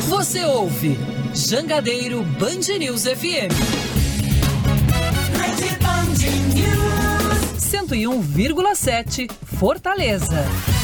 Você ouve Jangadeiro Band News FM. 101,7 Fortaleza.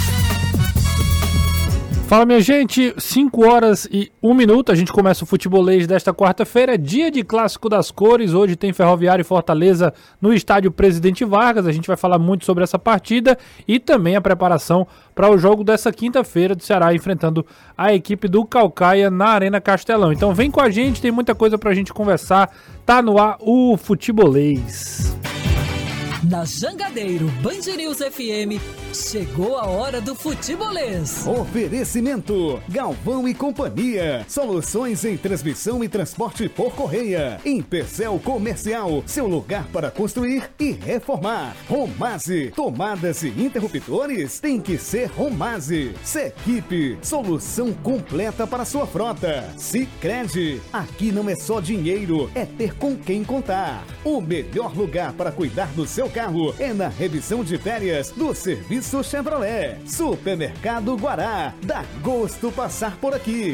Fala, minha gente, 5 horas e 1 minuto, a gente começa o futebolês desta quarta-feira, dia de Clássico das Cores. Hoje tem Ferroviário e Fortaleza no estádio Presidente Vargas. A gente vai falar muito sobre essa partida e também a preparação para o jogo dessa quinta-feira do Ceará enfrentando a equipe do Caucaia na Arena Castelão. Então vem com a gente, tem muita coisa pra gente conversar. Tá no ar o futebolês. Na Jangadeiro Band News FM, chegou a hora do futebolês. Oferecimento: Galvão e Companhia. Soluções em transmissão e transporte por correia. Empecel Comercial, seu lugar para construir e reformar. Romase, tomadas e interruptores tem que ser Romase. Sequipe, solução completa para sua frota. Sicredi, aqui não é só dinheiro, é ter com quem contar. O melhor lugar para cuidar do seu carro é na revisão de férias do Serviço Chevrolet. Supermercado Guará, dá gosto passar por aqui.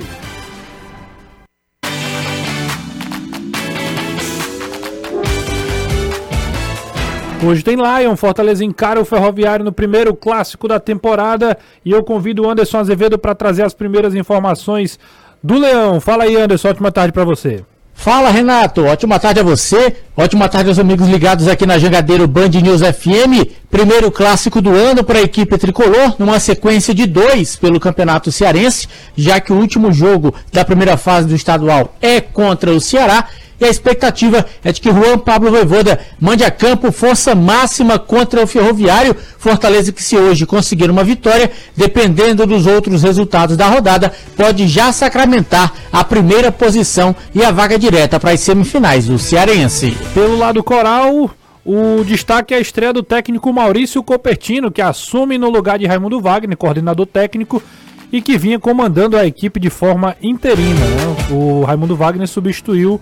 Hoje tem Lion, Fortaleza encara o Ferroviário no primeiro clássico da temporada e eu convido o Anderson Azevedo para trazer as primeiras informações do Leão. Fala aí, Anderson, ótima tarde para você. Fala, Renato, ótima tarde a você, ótima tarde aos amigos ligados aqui na Jangadeiro Band News FM. Primeiro clássico do ano para a equipe tricolor, numa sequência de 2 pelo Campeonato Cearense, já que o último jogo da primeira fase do estadual é contra o Ceará. E a expectativa é de que Juan Pablo Vojvoda mande a campo força máxima contra o Ferroviário. Fortaleza que, se hoje conseguir uma vitória, dependendo dos outros resultados da rodada, pode já sacramentar a primeira posição e a vaga direta para as semifinais do Cearense. Pelo lado coral, o destaque é a estreia do técnico Maurício Copertino, que assume no lugar de Raimundo Wagner, coordenador técnico, e que vinha comandando a equipe de forma interina, né? O Raimundo Wagner substituiu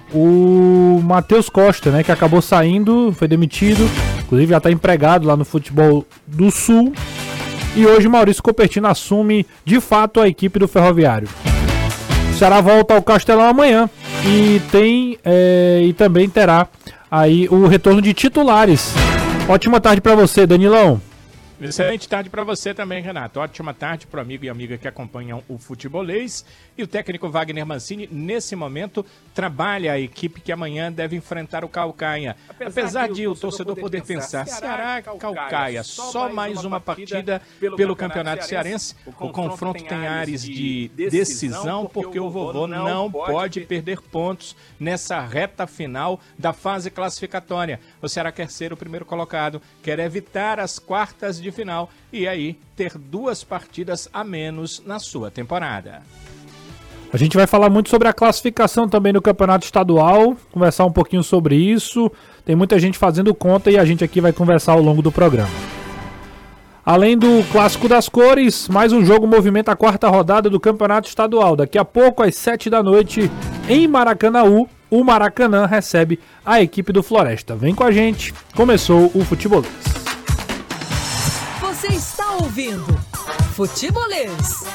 o Matheus Costa, né, que acabou saindo, foi demitido, inclusive já está empregado lá no futebol do Sul. E hoje Maurício Copertino assume de fato a equipe do Ferroviário. O Ceará volta ao Castelão amanhã e também terá aí o retorno de titulares. Ótima tarde para você, Danilão. Excelente tarde para você também, Renato. Ótima tarde para o amigo e amiga que acompanham o futebolês. E o técnico Wagner Mancini, nesse momento, trabalha a equipe que amanhã deve enfrentar o Caucaia. Apesar de o torcedor poder pensar, Ceará, Caucaia, só mais uma partida pelo Campeonato Cearense. O confronto tem ares de decisão, porque o vovô não pode perder pontos nessa reta final da fase classificatória. O Ceará quer ser o primeiro colocado, quer evitar as quartas de final e aí ter 2 partidas a menos na sua temporada. A gente vai falar muito sobre a classificação também no Campeonato Estadual, conversar um pouquinho sobre isso. Tem muita gente fazendo conta e a gente aqui vai conversar ao longo do programa. Além do Clássico das Cores, mais um jogo movimenta a 4ª rodada do Campeonato Estadual. Daqui a pouco, às 7 da noite, em Maracanaú, o Maracanã recebe a equipe do Floresta. Vem com a gente, começou o futebolês. Você está ouvindo Futebolês.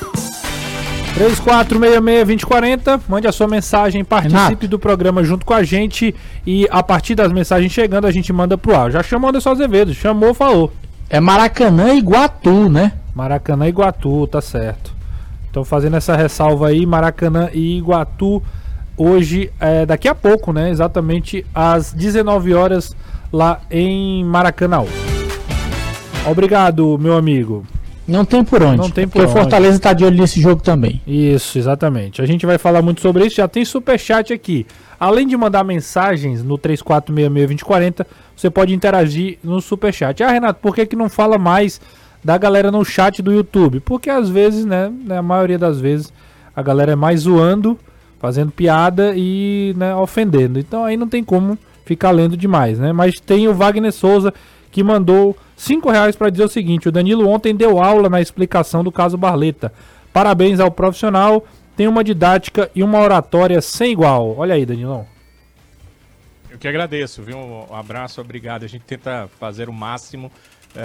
3466-2040, mande a sua mensagem, participe Renato do programa junto com a gente e a partir das mensagens chegando a gente manda pro ar. Já chamou o Anderson Azevedo, chamou, falou. É Maracanã e Iguatu, né? Maracanã e Iguatu, tá certo. Então fazendo essa ressalva aí, Maracanã e Iguatu, hoje, daqui a pouco, né? Exatamente às 19 horas lá em Maracanã. Obrigado, meu amigo. Não tem por onde. Não tem por onde. O Fortaleza está de olho nesse jogo também. Isso, exatamente. A gente vai falar muito sobre isso. Já tem superchat aqui. Além de mandar mensagens no 3466-2040, você pode interagir no superchat. Ah, Renato, por que não fala mais da galera no chat do YouTube? Porque às vezes, né, a maioria das vezes, a galera é mais zoando, fazendo piada e, né, ofendendo. Então aí não tem como ficar lendo demais, né? Mas tem o Wagner Souza que mandou R$5 para dizer o seguinte: o Danilo ontem deu aula na explicação do caso Barleta. Parabéns ao profissional, tem uma didática e uma oratória sem igual. Olha aí, Danilão. Eu que agradeço, viu? Um abraço, obrigado. A gente tenta fazer o máximo.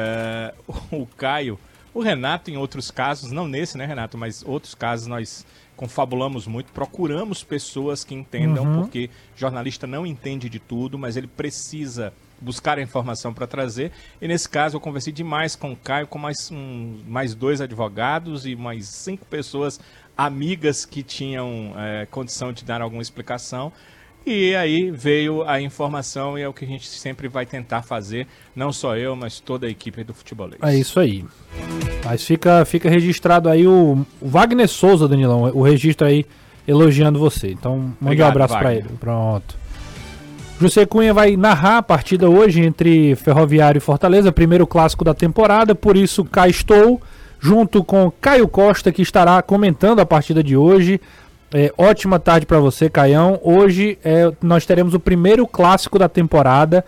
O Caio, o Renato em outros casos, não nesse, né, Renato, mas outros casos nós confabulamos muito, procuramos pessoas que entendam, porque jornalista não entende de tudo, mas ele precisa buscar a informação para trazer. E nesse caso eu conversei demais com o Caio, com mais 2 advogados e mais 5 pessoas amigas que tinham condição de dar alguma explicação. E aí veio a informação e é o que a gente sempre vai tentar fazer, não só eu, mas toda a equipe do Futebolês. É isso aí. Mas fica registrado aí o Wagner Souza, Danilão, o registro aí elogiando você. Então, mande um abraço para ele. Pronto. José Cunha vai narrar a partida hoje entre Ferroviário e Fortaleza, primeiro clássico da temporada, por isso cá estou, junto com Caio Costa, que estará comentando a partida de hoje. Ótima tarde para você, Caião. Hoje nós teremos o primeiro clássico da temporada.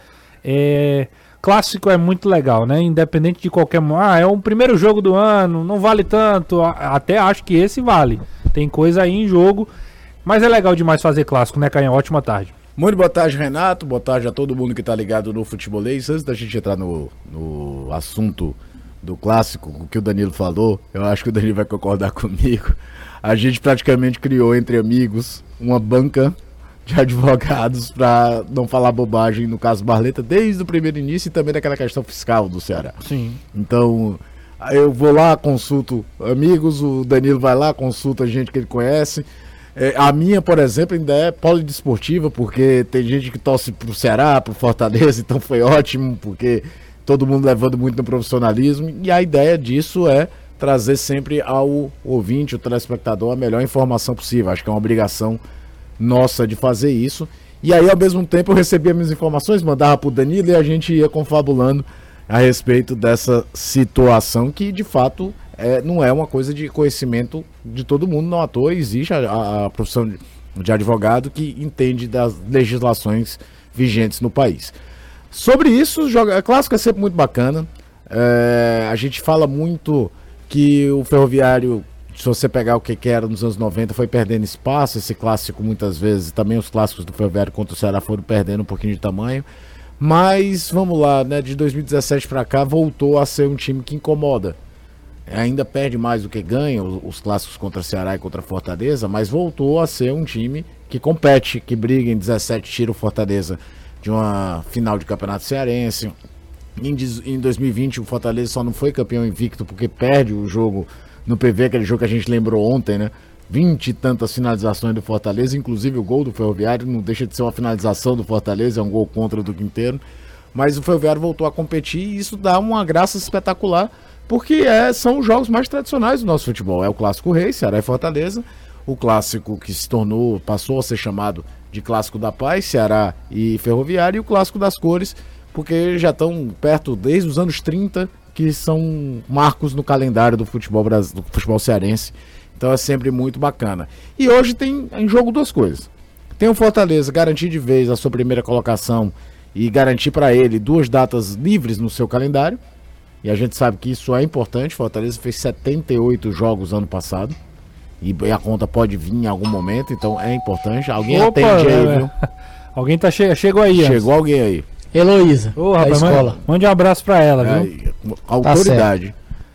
Clássico é muito legal, né? Independente de qualquer... é o primeiro jogo do ano, não vale tanto. Até acho que esse vale. Tem coisa aí em jogo. Mas é legal demais fazer clássico, né, Caião? Ótima tarde. Muito boa tarde, Renato. Boa tarde a todo mundo que tá ligado no Futebolês. Antes da gente entrar no assunto do clássico, o que o Danilo falou, eu acho que o Danilo vai concordar comigo. A gente praticamente criou entre amigos uma banca de advogados para não falar bobagem no caso Barleta desde o primeiro início e também daquela questão fiscal do Ceará. Sim. Então, eu vou lá, consulto amigos, o Danilo vai lá, consulta gente que ele conhece. A minha, por exemplo, ainda é polidesportiva, porque tem gente que torce pro Ceará, pro Fortaleza, então foi ótimo, porque todo mundo levando muito no profissionalismo, e a ideia disso é trazer sempre ao ouvinte, o telespectador, a melhor informação possível. Acho que é uma obrigação nossa de fazer isso. E aí, ao mesmo tempo, eu recebia minhas informações, mandava pro Danilo e a gente ia confabulando a respeito dessa situação que, de fato, não é uma coisa de conhecimento de todo mundo. Não à toa existe a profissão de advogado que entende das legislações vigentes no país. Sobre isso, clássico é sempre muito bacana. A gente fala muito que o Ferroviário, se você pegar o que era nos anos 90, foi perdendo espaço. Esse clássico muitas vezes, também os clássicos do Ferroviário contra o Ceará foram perdendo um pouquinho de tamanho. Mas, vamos lá, né, de 2017 para cá voltou a ser um time que incomoda. Ainda perde mais do que ganha os clássicos contra Ceará e contra Fortaleza, mas voltou a ser um time que compete, que briga. Em 17 tira o Fortaleza de uma final de campeonato cearense. Em 2020 o Fortaleza só não foi campeão invicto porque perde o jogo no PV, aquele jogo que a gente lembrou ontem, né? 20 e tantas finalizações do Fortaleza, inclusive o gol do Ferroviário não deixa de ser uma finalização do Fortaleza, é um gol contra do Quinteiro, mas o Ferroviário voltou a competir e isso dá uma graça espetacular, porque são os jogos mais tradicionais do nosso futebol. É o Clássico Rei, Ceará e Fortaleza, o clássico que passou a ser chamado de Clássico da Paz, Ceará e Ferroviário, e o Clássico das Cores, porque já estão perto desde os anos 30, que são marcos no calendário do futebol cearense. Então é sempre muito bacana. E hoje tem em jogo duas coisas. Tem o Fortaleza garantir de vez a sua primeira colocação e garantir para ele 2 datas livres no seu calendário. E a gente sabe que isso é importante. Fortaleza fez 78 jogos ano passado. E a conta pode vir em algum momento, então é importante. Alguém atende aí, viu? Alguém chegou aí. Chegou alguém aí. Heloísa, da escola. Mande um abraço pra ela, viu? Autoridade.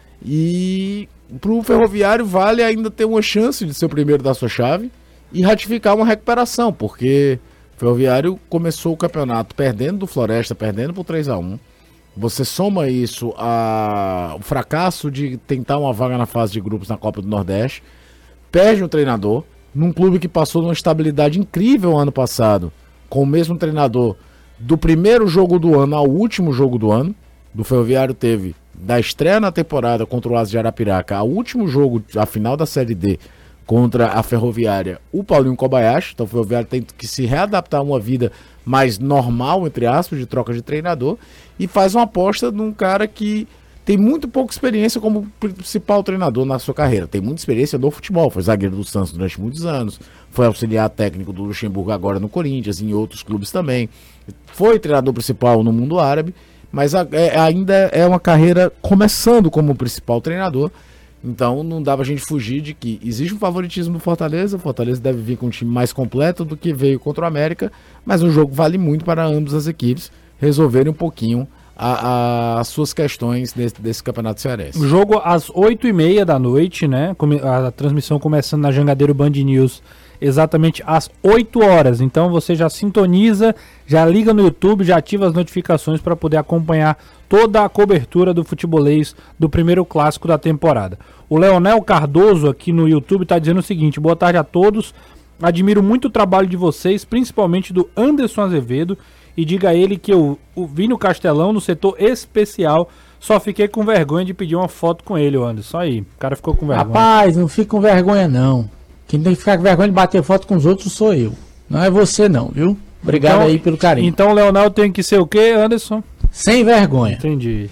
E pro Ferroviário vale ainda ter uma chance de ser o primeiro da sua chave e ratificar uma recuperação, porque o Ferroviário começou o campeonato perdendo do Floresta, perdendo por 3-1. Você soma isso ao fracasso de tentar uma vaga na fase de grupos na Copa do Nordeste, perde um treinador, num clube que passou numa estabilidade incrível ano passado, com o mesmo treinador do primeiro jogo do ano ao último jogo do ano. Do Ferroviário teve da estreia na temporada contra o Asa de Arapiraca ao último jogo, a final da Série D, contra a Ferroviária, o Paulinho Kobayashi. Então o Ferroviário tem que se readaptar a uma vida mais normal, entre aspas, de troca de treinador, e faz uma aposta num cara que tem muito pouca experiência como principal treinador na sua carreira. Tem muita experiência no futebol, foi zagueiro do Santos durante muitos anos, foi auxiliar técnico do Luxemburgo agora no Corinthians e em outros clubes também, foi treinador principal no mundo árabe, mas ainda é uma carreira começando como principal treinador. Então não dá pra gente fugir de que existe um favoritismo do Fortaleza. O Fortaleza deve vir com um time mais completo do que veio contra o América, mas o jogo vale muito para ambas as equipes resolverem um pouquinho as suas questões desse campeonato cearense. O jogo às 8h30 da noite, né? A transmissão começando na Jangadeiro Band News exatamente às 8 horas. Então você já sintoniza, já liga no YouTube, já ativa as notificações para poder acompanhar toda a cobertura do futebolês do primeiro clássico da temporada. O Leonel Cardoso aqui no YouTube está dizendo o seguinte: boa tarde a todos, admiro muito o trabalho de vocês, principalmente do Anderson Azevedo, e diga a ele que eu vi no Castelão, no setor especial, só fiquei com vergonha de pedir uma foto com ele, Anderson. Aí, o cara ficou com vergonha. Rapaz, não fica com vergonha não. Quem tem que ficar com vergonha de bater foto com os outros sou eu. Não é você não, viu? Obrigado então, aí pelo carinho. Então o Leonel tem que ser o quê, Anderson? Sem vergonha. Entendi.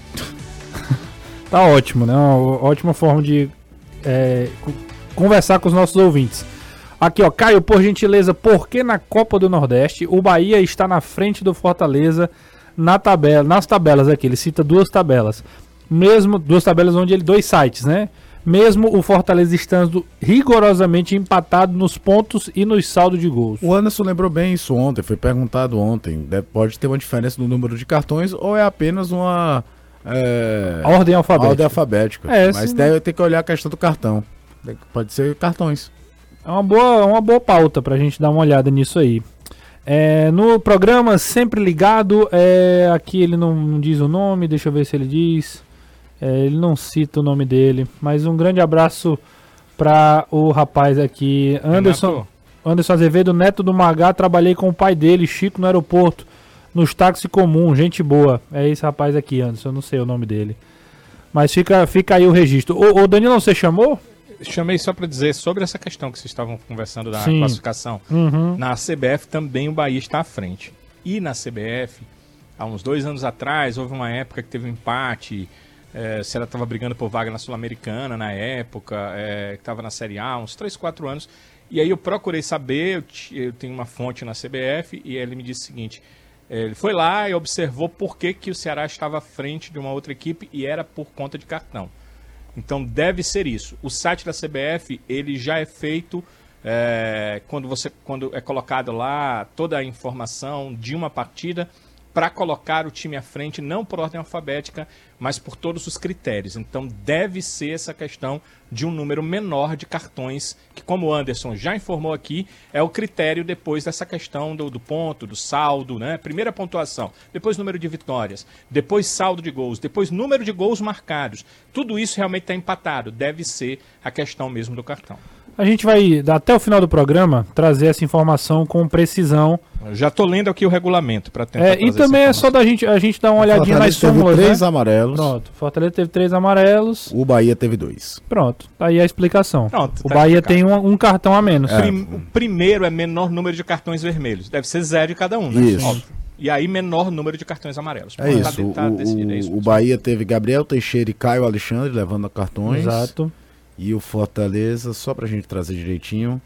Tá ótimo, né? Uma ótima forma de conversar com os nossos ouvintes. Aqui, ó, Caio, por gentileza, por que na Copa do Nordeste o Bahia está na frente do Fortaleza nas tabelas aqui? Ele cita duas tabelas. Duas tabelas onde dois sites, né? Mesmo o Fortaleza estando rigorosamente empatado nos pontos e nos saldos de gols. O Anderson lembrou bem isso ontem, foi perguntado ontem. Pode ter uma diferença no número de cartões ou é apenas uma ordem alfabética. Mas deve ter que olhar a questão do cartão. Pode ser cartões. É uma boa pauta pra gente dar uma olhada nisso aí. No programa Sempre Ligado, aqui ele não diz o nome, deixa eu ver se ele diz. Ele não cita o nome dele, mas um grande abraço para o rapaz aqui, Anderson Azevedo, neto do Magá. Trabalhei com o pai dele, Chico, no aeroporto, nos táxis comuns, gente boa. É esse rapaz aqui, Anderson, eu não sei o nome dele, mas fica aí o registro. Ô Danilo, você chamou? Chamei só para dizer sobre essa questão que vocês estavam conversando da classificação. Uhum. Na CBF também o Bahia está à frente. E na CBF, há uns 2 anos atrás, houve uma época que teve um empate. Se ela estava brigando por vaga na Sul-Americana na época, que estava na Série A, uns 3, 4 anos. E aí eu procurei saber, eu tenho uma fonte na CBF, e ele me disse o seguinte: ele foi lá e observou por que o Ceará estava à frente de uma outra equipe, e era por conta de cartão. Então deve ser isso. O site da CBF, ele já é feito quando é colocado lá toda a informação de uma partida, para colocar o time à frente, não por ordem alfabética, mas por todos os critérios. Então deve ser essa questão de um número menor de cartões, que, como o Anderson já informou aqui, é o critério depois dessa questão do ponto, do saldo, né? Primeira pontuação, depois número de vitórias, depois saldo de gols, depois número de gols marcados. Tudo isso realmente está empatado, deve ser a questão mesmo do cartão. A gente vai, até o final do programa, trazer essa informação com precisão. Eu já estou lendo aqui o regulamento para tentar trazer. E também é só da gente dar uma olhadinha nas súmulas, teve 3 amarelos. Pronto, Fortaleza teve 3 amarelos. O Bahia teve 2. Pronto, tá aí a explicação. Pronto, o Bahia tem um cartão a menos. O primeiro é menor número de cartões vermelhos. Deve ser 0 de cada um, né? Isso. Óbvio. E aí menor número de cartões amarelos. É isso. O Bahia teve Gabriel Teixeira e Caio Alexandre levando cartões. Exato. E o Fortaleza, só pra gente trazer direitinho,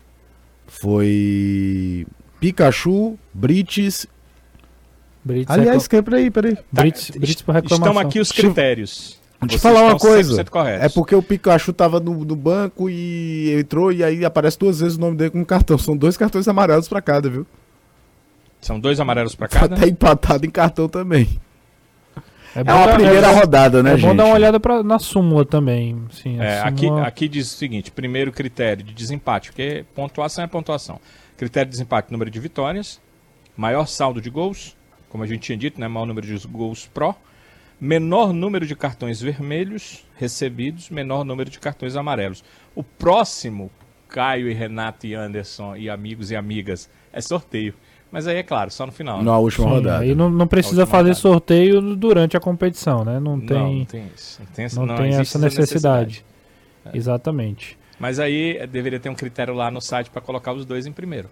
foi Pikachu, Brites. Aliás, peraí. Brites por reclamação. Estão aqui os critérios. Deixa eu falar uma coisa. É porque o Pikachu tava no banco e entrou, e aí aparece 2 vezes o nome dele com um cartão. São 2 cartões amarelos pra cada, viu? São 2 amarelos pra cada? Tá empatado em cartão também. É a primeira rodada, né, gente? É bom dar uma olhada na súmula também. Sim, súmula... aqui diz o seguinte: primeiro critério de desempate, porque pontuação é pontuação. Critério de desempate, número de vitórias, maior saldo de gols, como a gente tinha dito, né, maior número de gols pró, menor número de cartões vermelhos recebidos, menor número de cartões amarelos. O próximo, Caio e Renato e Anderson e amigos e amigas, é sorteio. Mas aí é claro, só no final. Na última rodada. Aí não precisa fazer sorteio durante a competição, né? Não tem essa necessidade. Exatamente. Mas aí deveria ter um critério lá no site para colocar os 2 em primeiro.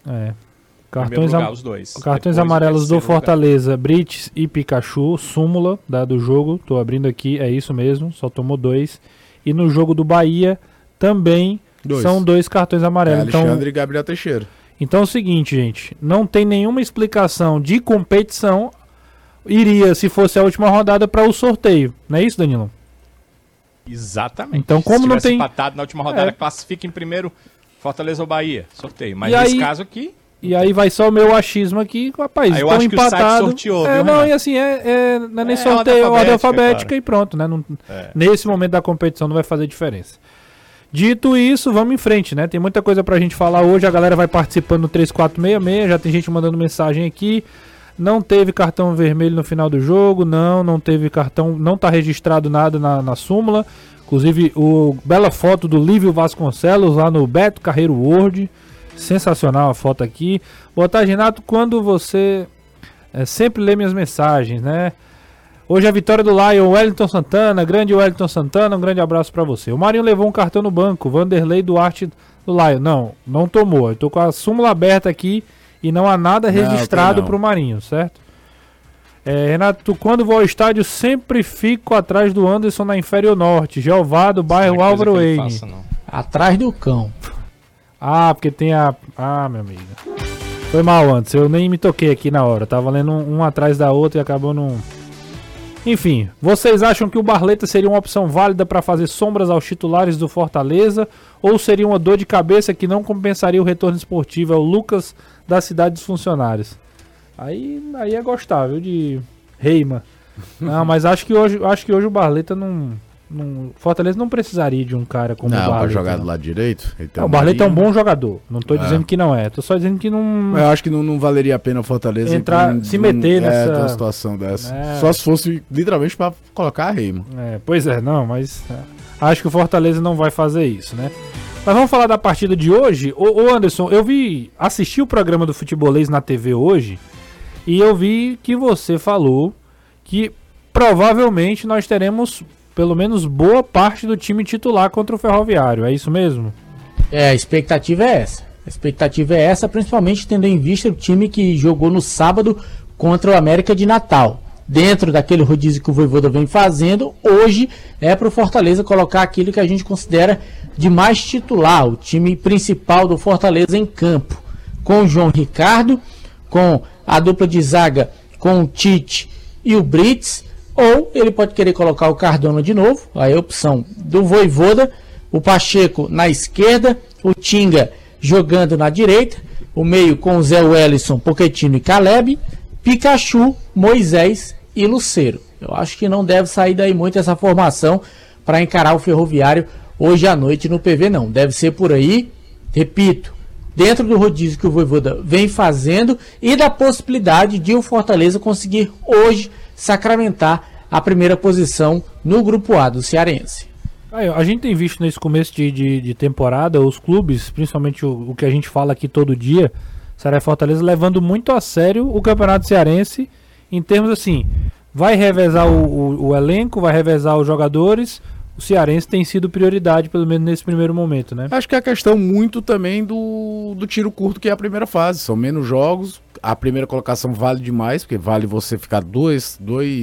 Os 2. Cartões amarelos do Fortaleza, Brites e Pikachu, súmula do jogo. Tô abrindo aqui, é isso mesmo, só tomou 2. E no jogo do Bahia também são 2 cartões amarelos. Alexandre e Gabriel Teixeira. Então é o seguinte, gente, não tem nenhuma explicação de competição, iria, se fosse a última rodada, para o sorteio, não é isso, Danilo? Exatamente. Então, como se não tem empatado na última rodada, classifica em primeiro Fortaleza ou Bahia, sorteio. Mas nesse caso aqui... E aí vai só o meu achismo aqui, rapaz, eu estão acho que o site empatados. sorteou, É, viu, não, Renato? e assim, não é nem sorteio, é ordem alfabética e pronto, né? Não, nesse momento da competição não vai fazer diferença. Dito isso, vamos em frente, né? Tem muita coisa pra gente falar hoje, a galera vai participando no 3466, já tem gente mandando mensagem aqui. Não teve cartão vermelho no final do jogo, não teve cartão, não tá registrado nada na súmula. Inclusive, bela foto do Lívio Vasconcelos lá no Beto Carreiro World. Sensacional a foto aqui. Boa tarde, Renato. Quando você sempre lê minhas mensagens, né? Hoje a vitória do Lion, Wellington Santana. Grande Wellington Santana, um grande abraço pra você. O Marinho levou um cartão no banco. Vanderlei Duarte do Lion. Não tomou. Eu tô com a súmula aberta aqui e não há nada registrado pro Marinho, certo? Renato, quando vou ao estádio sempre fico atrás do Anderson na Inferior Norte. Jeová do bairro Álvaro Wayne. Atrás do cão. Ah, porque tem meu amigo. Foi mal antes, eu nem me toquei aqui na hora. Tava lendo um atrás da outra e acabou não... Enfim, vocês acham que o Barleta seria uma opção válida para fazer sombras aos titulares do Fortaleza? Ou seria uma dor de cabeça que não compensaria o retorno esportivo? É o Lucas da Cidade dos Funcionários. Aí é gostar, viu, de Reima. Não, mas acho que hoje o Barleta não... Fortaleza não precisaria de um cara como o Barleta. Pra jogar do lado direito. O Barleta é um bom jogador. Não tô dizendo que não é. Tô só dizendo que não... Eu acho que não valeria a pena o Fortaleza se meter nessa uma situação dessa. Só se fosse literalmente pra colocar a Reima. Pois é, não, mas acho que o Fortaleza não vai fazer isso, né? Mas vamos falar da partida de hoje. Ô Anderson, assisti o programa do Futebolês na TV hoje e eu vi que você falou que provavelmente nós teremos pelo menos boa parte do time titular contra o Ferroviário, é isso mesmo? A expectativa é essa. A expectativa é essa, principalmente tendo em vista o time que jogou no sábado contra o América de Natal. Dentro daquele rodízio que o Vojvoda vem fazendo, hoje é para o Fortaleza colocar aquilo que a gente considera de mais titular, o time principal do Fortaleza em campo. Com o João Ricardo, com a dupla de zaga com o Tite e o Brits, ou ele pode querer colocar o Cardona de novo, aí a opção do Vojvoda, o Pacheco na esquerda, o Tinga jogando na direita, o meio com o Zé Wellison, Pochettino e Caleb, Pikachu, Moisés e Lucero. Eu acho que não deve sair daí muito essa formação para encarar o Ferroviário hoje à noite no PV, não. Deve ser por aí, repito, dentro do rodízio que o Vojvoda vem fazendo e da possibilidade de o Fortaleza conseguir hoje sacramentar a primeira posição no grupo A do Cearense. A gente tem visto nesse começo de temporada os clubes, principalmente o que a gente fala aqui todo dia, Ceará e Fortaleza, levando muito a sério o Campeonato Cearense em termos assim, vai revezar o elenco, vai revezar os jogadores. O Cearense tem sido prioridade, pelo menos nesse primeiro momento, né? Acho que é a questão muito também do tiro curto, que é a primeira fase. São menos jogos, a primeira colocação vale demais, porque vale você ficar duas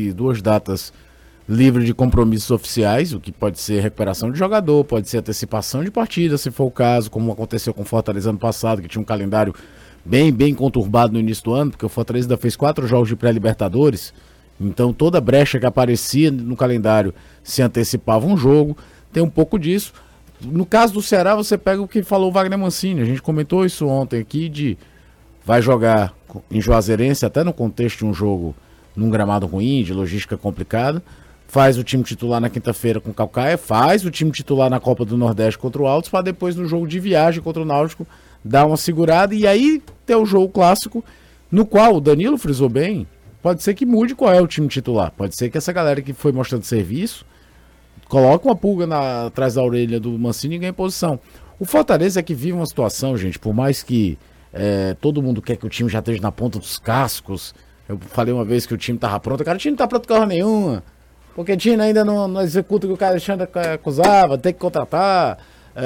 datas livre de compromissos oficiais, o que pode ser recuperação de jogador, pode ser antecipação de partida, se for o caso, como aconteceu com o Fortaleza ano passado, que tinha um calendário bem conturbado no início do ano, porque o Fortaleza ainda fez 4 jogos de pré-libertadores. Então toda brecha que aparecia no calendário se antecipava um jogo, tem um pouco disso. No caso do Ceará, você pega o que falou o Wagner Mancini, a gente comentou isso ontem aqui, vai jogar em Juazeirense, até no contexto de um jogo num gramado ruim, de logística complicada, faz o time titular na quinta-feira com o Caucaia, faz o time titular na Copa do Nordeste contra o Altos, para depois no jogo de viagem contra o Náutico dar uma segurada, e aí ter o jogo clássico, no qual o Danilo frisou bem. Pode ser que mude qual é o time titular. Pode ser que essa galera que foi mostrando serviço coloque uma pulga atrás da orelha do Mancini e ganhe posição. O Fortaleza é que vive uma situação, gente, por mais que todo mundo quer que o time já esteja na ponta dos cascos. Eu falei uma vez que o time estava pronto. Cara, o time não está pronto com nenhuma. Porque o time ainda não executa o que o Alexandre acusava, tem que contratar.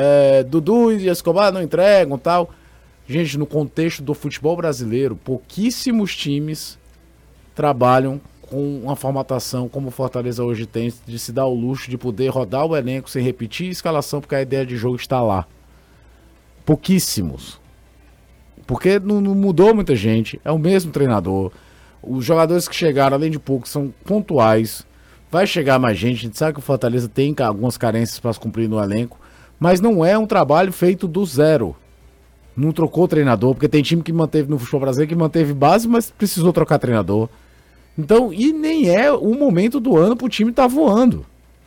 Dudu e Escobar não entregam e tal. Gente, no contexto do futebol brasileiro, pouquíssimos times trabalham com uma formatação como o Fortaleza hoje tem, de se dar o luxo de poder rodar o elenco sem repetir a escalação, porque a ideia de jogo está lá. Pouquíssimos. Porque não mudou muita gente, é o mesmo treinador. Os jogadores que chegaram, além de poucos, são pontuais. Vai chegar mais gente, a gente sabe que o Fortaleza tem algumas carências para cumprir no elenco, mas não é um trabalho feito do zero. Não trocou o treinador, porque tem time que manteve no futebol brasileiro, que manteve base, mas precisou trocar treinador. Então, e nem é o momento do ano pro time estar voando.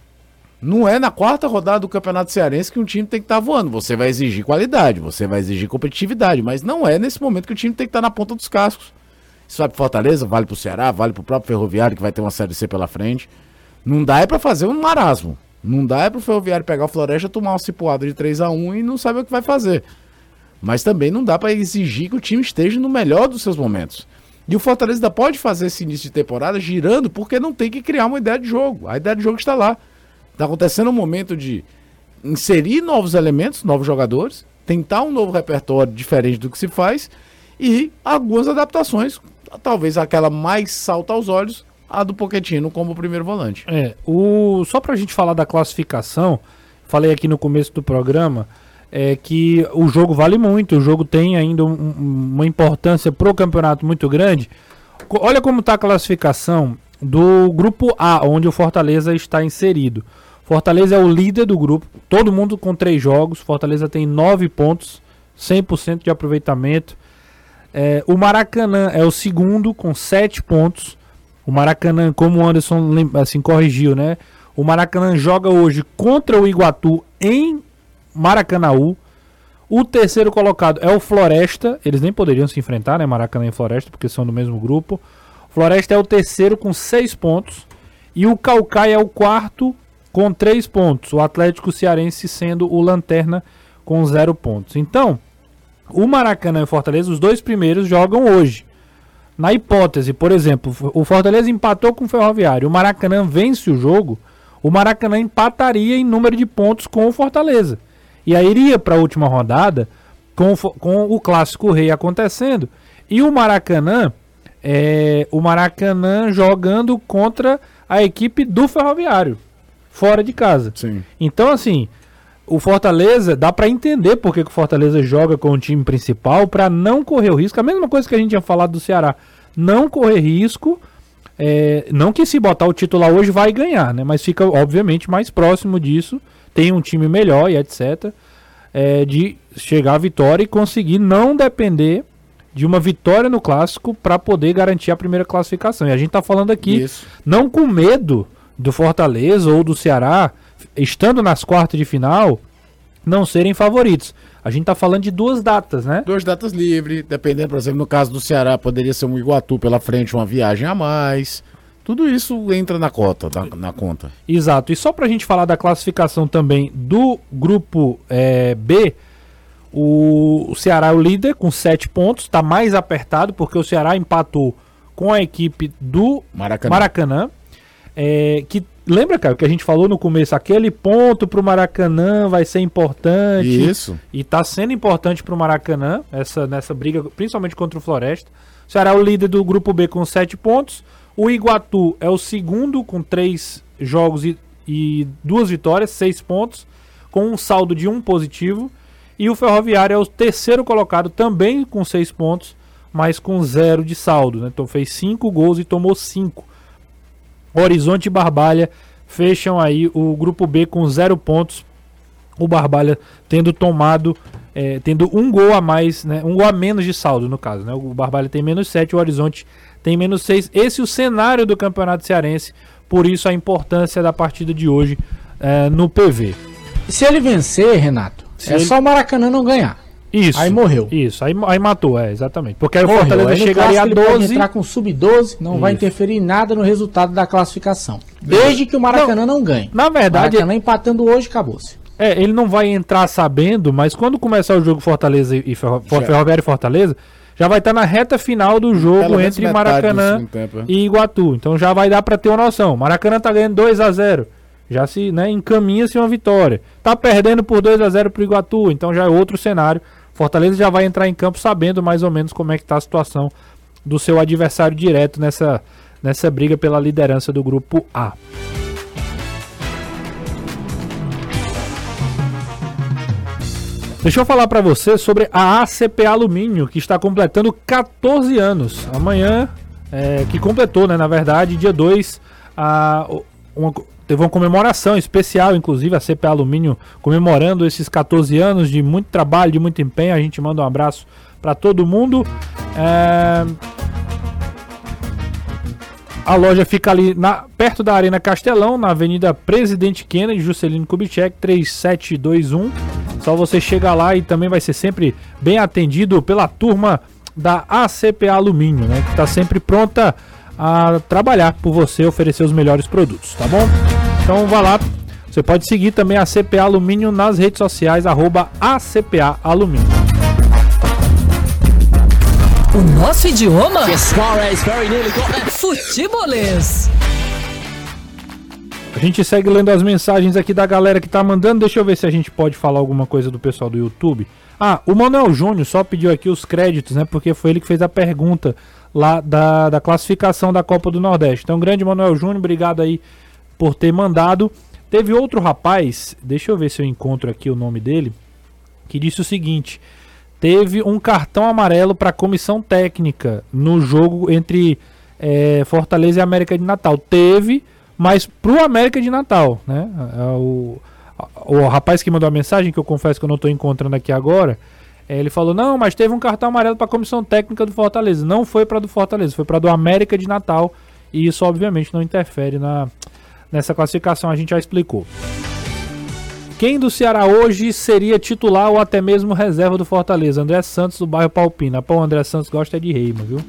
Não é na 4ª rodada do Campeonato Cearense que um time tem que estar voando. Você vai exigir qualidade, você vai exigir competitividade, mas não é nesse momento que o time tem que estar na ponta dos cascos. Isso vai pro Fortaleza, vale pro Ceará, vale pro próprio Ferroviário, que vai ter uma Série C pela frente. Não dá pra fazer um marasmo. Não dá pro Ferroviário pegar o Floresta, tomar uma cipuada de 3-1 e não saber o que vai fazer. Mas também não dá para exigir que o time esteja no melhor dos seus momentos. E o Fortaleza ainda pode fazer esse início de temporada girando porque não tem que criar uma ideia de jogo. A ideia de jogo está lá. Está acontecendo um momento de inserir novos elementos, novos jogadores, tentar um novo repertório diferente do que se faz e algumas adaptações, talvez aquela mais salta aos olhos, a do Pochettino como primeiro volante. Só para a gente falar da classificação, falei aqui no começo do programa, que o jogo vale muito, o jogo tem ainda uma importância pro campeonato muito grande. Olha como está a classificação do grupo A, onde o Fortaleza está inserido. Fortaleza é o líder do grupo, todo mundo com 3 jogos, Fortaleza tem 9 pontos, 100% de aproveitamento. O Maracanã é o segundo com 7 pontos. O Maracanã, como o Anderson assim, corrigiu, né? O Maracanã joga hoje contra o Iguatu em Maracanaú. O terceiro colocado é o Floresta. Eles nem poderiam se enfrentar, né? Maracanã e Floresta, porque são do mesmo grupo. Floresta é o terceiro com 6 pontos. E o Caucaia é o quarto com 3 pontos. O Atlético Cearense sendo o lanterna com 0 pontos. Então, o Maracanã e o Fortaleza, os 2 primeiros, jogam hoje. Na hipótese, por exemplo, o Fortaleza empatou com o Ferroviário. O Maracanã vence o jogo. O Maracanã empataria em número de pontos com o Fortaleza. E aí iria para a última rodada com o Clássico Rei acontecendo. E o Maracanã jogando contra a equipe do Ferroviário, fora de casa. Sim. Então, assim, o Fortaleza, dá para entender porque que o Fortaleza joga com o time principal para não correr o risco. A mesma coisa que a gente tinha falado do Ceará. Não correr risco. Não que se botar o titular hoje vai ganhar, né? Mas fica, obviamente, mais próximo disso. Tem um time melhor e etc. De chegar à vitória e conseguir não depender de uma vitória no Clássico para poder garantir a primeira classificação. E a gente tá falando aqui, não com medo do Fortaleza ou do Ceará, estando nas quartas de final, não serem favoritos. A gente tá falando de 2 datas, né? 2 datas livres, dependendo, por exemplo, no caso do Ceará, poderia ser um Iguatu pela frente, uma viagem a mais. Tudo isso entra na conta. Exato. E só pra gente falar da classificação também do grupo B, o Ceará é o líder com 7 pontos, tá mais apertado porque o Ceará empatou com a equipe do Maracanã. Que lembra, cara, que a gente falou no começo, aquele ponto pro Maracanã vai ser importante. Isso. E tá sendo importante pro Maracanã, nessa briga, principalmente contra o Floresta. O Ceará é o líder do grupo B com 7 pontos. O Iguatu é o segundo com 3 jogos e 2 vitórias, 6 pontos, com um saldo de 1 positivo. E o Ferroviário é o terceiro colocado, também com 6 pontos, mas com 0 de saldo, né? Então fez 5 gols e tomou 5. Horizonte e Barbalha fecham aí o grupo B com 0 pontos. O Barbalha tendo tomado, tendo 1 gol a mais, né? 1 gol a menos de saldo no caso, né? O Barbalha tem -7, o Horizonte tem -6. Esse é o cenário do Campeonato Cearense, por isso a importância da partida de hoje no PV. E se ele vencer, Renato, só o Maracanã não ganhar. Isso. Aí morreu. Isso, aí matou, exatamente. Porque aí morreu. o Fortaleza aí chegaria a 12. Pode entrar com sub-12, não vai interferir em nada no resultado da classificação. Desde que o Maracanã não ganhe. Na verdade, Maracanã empatando hoje, acabou-se. Ele não vai entrar sabendo, mas quando começar o jogo Fortaleza e Ferroviário e Fortaleza, já vai estar na reta final do jogo entre Maracanã e Iguatu. Então já vai dar para ter uma noção. Maracanã tá ganhando 2-0. Já se encaminha-se uma vitória. Tá perdendo por 2-0 pro Iguatu, então já é outro cenário. Fortaleza já vai entrar em campo sabendo mais ou menos como é que tá a situação do seu adversário direto nessa briga pela liderança do grupo A. Deixa eu falar para você sobre a ACP Alumínio, que está completando 14 anos. Amanhã, que completou, né, na verdade, dia 2, teve uma comemoração especial, inclusive a CPA Alumínio comemorando esses 14 anos de muito trabalho, de muito empenho. A gente manda um abraço para todo mundo. A loja fica ali perto da Arena Castelão, na Avenida Presidente Kennedy, Juscelino Kubitschek, 3721. Só você chegar lá e também vai ser sempre bem atendido pela turma da ACPA Alumínio, né? Que está sempre pronta a trabalhar por você, oferecer os melhores produtos, tá bom? Então vá lá. Você pode seguir também a ACPA Alumínio nas redes sociais, @ACPA Alumínio. O nosso idioma futebolês. A gente segue lendo as mensagens aqui da galera que tá mandando. Deixa eu ver se a gente pode falar alguma coisa do pessoal do YouTube. O Manuel Júnior só pediu aqui os créditos, né? Porque foi ele que fez a pergunta lá da classificação da Copa do Nordeste. Então, grande Manuel Júnior, obrigado aí por ter mandado. Teve outro rapaz, deixa eu ver se eu encontro aqui o nome dele, que disse o seguinte: teve um cartão amarelo para a comissão técnica no jogo entre Fortaleza e América de Natal. Teve, mas pro América de Natal, né? O rapaz que mandou a mensagem, que eu confesso que eu não estou encontrando aqui agora, ele falou: não, mas teve um cartão amarelo para a comissão técnica do Fortaleza. Não foi para do Fortaleza, foi para do América de Natal. E isso obviamente não interfere nessa classificação, a gente já explicou. Quem do Ceará hoje seria titular ou até mesmo reserva do Fortaleza? André Santos, do bairro Palpina. Pô, o André Santos gosta de Reima, viu?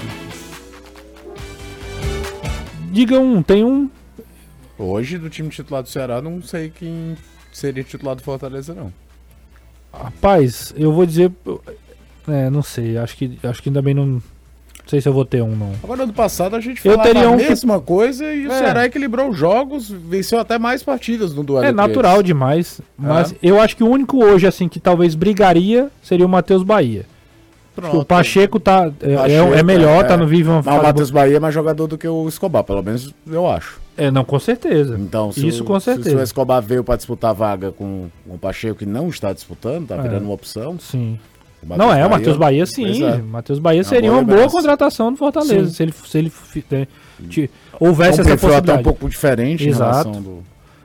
Diga tem um. Hoje, do time titular do Ceará, não sei quem seria titular do Fortaleza, não. Rapaz, eu vou dizer... não sei, acho que ainda bem não sei se eu vou ter um, não. Agora, ano passado, a gente falava a mesma coisa e o Ceará equilibrou os jogos, venceu até mais partidas no duelo. É natural demais, mas eu acho que o único hoje, assim, que talvez brigaria seria o Matheus Bahia. O Pacheco é melhor, tá no Vive uma fase. O Matheus Bahia é mais jogador do que o Escobar, pelo menos eu acho. Não, com certeza. Então, com certeza. Se o Escobar veio para disputar a vaga com o Pacheco, que não está disputando, tá virando uma opção. Sim. O Matheus Bahia sim. Matheus Bahia seria uma boa contratação do Fortaleza, se ele houvesse essa possibilidade. Até um pouco diferente. Exato. Em relação do...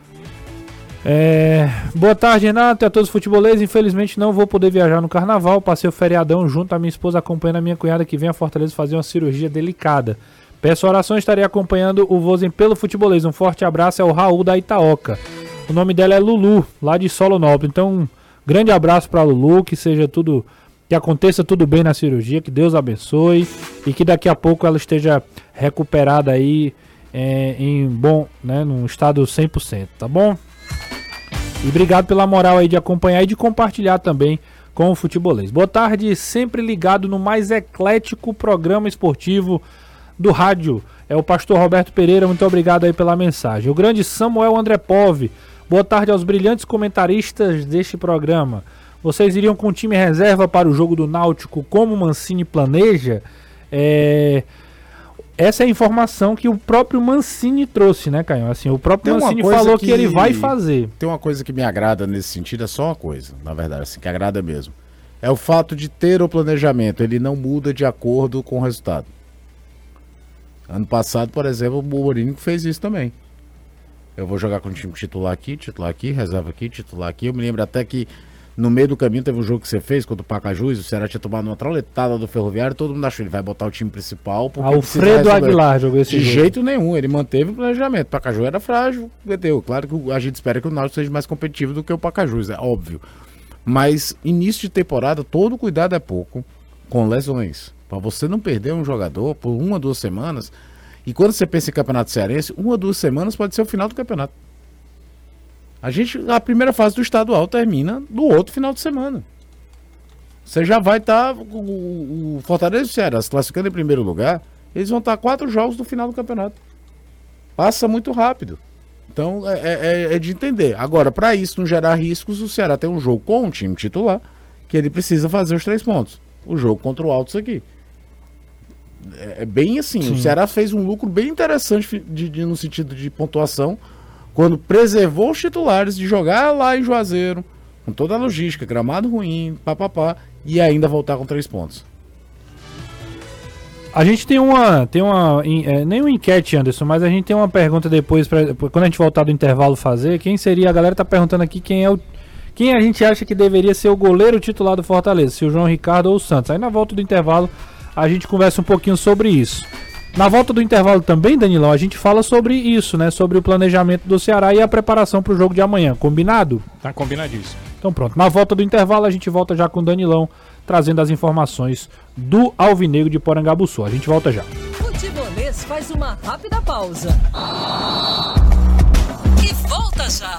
Boa tarde, Renato, e a todos os futeboleiros. Infelizmente não vou poder viajar no carnaval. Passei o feriadão junto à minha esposa, acompanhando a minha cunhada que vem a Fortaleza fazer uma cirurgia delicada. Peço orações, estarei acompanhando o Vozen pelo futebolês. Um forte abraço, é o Raul da Itaoca. O nome dela é Lulu, lá de Solonópolis. Então, um grande abraço para Lulu, que aconteça tudo bem na cirurgia, que Deus abençoe e que daqui a pouco ela esteja recuperada aí num estado 100%, tá bom? E obrigado pela moral aí de acompanhar e de compartilhar também com o futebolês. Boa tarde, sempre ligado no mais eclético programa esportivo do rádio. É o pastor Roberto Pereira, muito obrigado aí pela mensagem. O grande Samuel Andrepov, boa tarde aos brilhantes comentaristas deste programa. Vocês iriam com time reserva para o jogo do Náutico, como o Mancini planeja? Essa é a informação que o próprio Mancini trouxe, né, Caio? Assim, o próprio Mancini falou que ele vai fazer. Tem uma coisa que me agrada nesse sentido, é só uma coisa, na verdade, assim, que agrada mesmo. É o fato de ter o planejamento, ele não muda de acordo com o resultado. Ano passado, por exemplo, o Mourinho fez isso também. Eu vou jogar com o time titular aqui, reserva aqui, titular aqui. Eu me lembro até que no meio do caminho teve um jogo que você fez contra o Pacajus, o Ceará tinha tomado uma trauletada do Ferroviário, todo mundo achou que ele vai botar o time principal. Alfredo Aguilar jogou esse jogo. De jeito nenhum, ele manteve o planejamento. O Pacajus era frágil, entendeu? Claro que a gente espera que o Náutico seja mais competitivo do que o Pacajus, é óbvio. Mas início de temporada, todo cuidado é pouco com lesões. Para você não perder um jogador por 1 ou 2 semanas. E quando você pensa em campeonato cearense, 1 ou 2 semanas pode ser o final do campeonato. A primeira fase do estadual termina no outro final de semana. Você já vai estar... o Fortaleza e o Ceará se classificando em primeiro lugar, eles vão estar 4 jogos do final do campeonato. Passa muito rápido. Então é de entender. Agora, para isso não gerar riscos, o Ceará tem um jogo com o time titular, que ele precisa fazer os 3 pontos. O jogo contra o Altos aqui. É bem assim. Sim. O Ceará fez um lucro bem interessante no sentido de pontuação, quando preservou os titulares de jogar lá em Juazeiro, com toda a logística, gramado ruim, e ainda voltar com 3 pontos. A gente tem nem uma enquete, Anderson, mas a gente tem uma pergunta depois, quando a gente voltar do intervalo fazer, quem seria, a galera tá perguntando aqui quem a gente acha que deveria ser o goleiro titular do Fortaleza, se o João Ricardo ou o Santos. Aí na volta do intervalo a gente conversa um pouquinho sobre isso. Na volta do intervalo também, Danilão, a gente fala sobre isso, né? Sobre o planejamento do Ceará e a preparação para o jogo de amanhã. Combinado? Tá combinadíssimo. Então pronto. Na volta do intervalo a gente volta já com o Danilão, trazendo as informações do Alvinegro de Porangabuçu. A gente volta já. Futebolês faz uma rápida pausa. E volta já.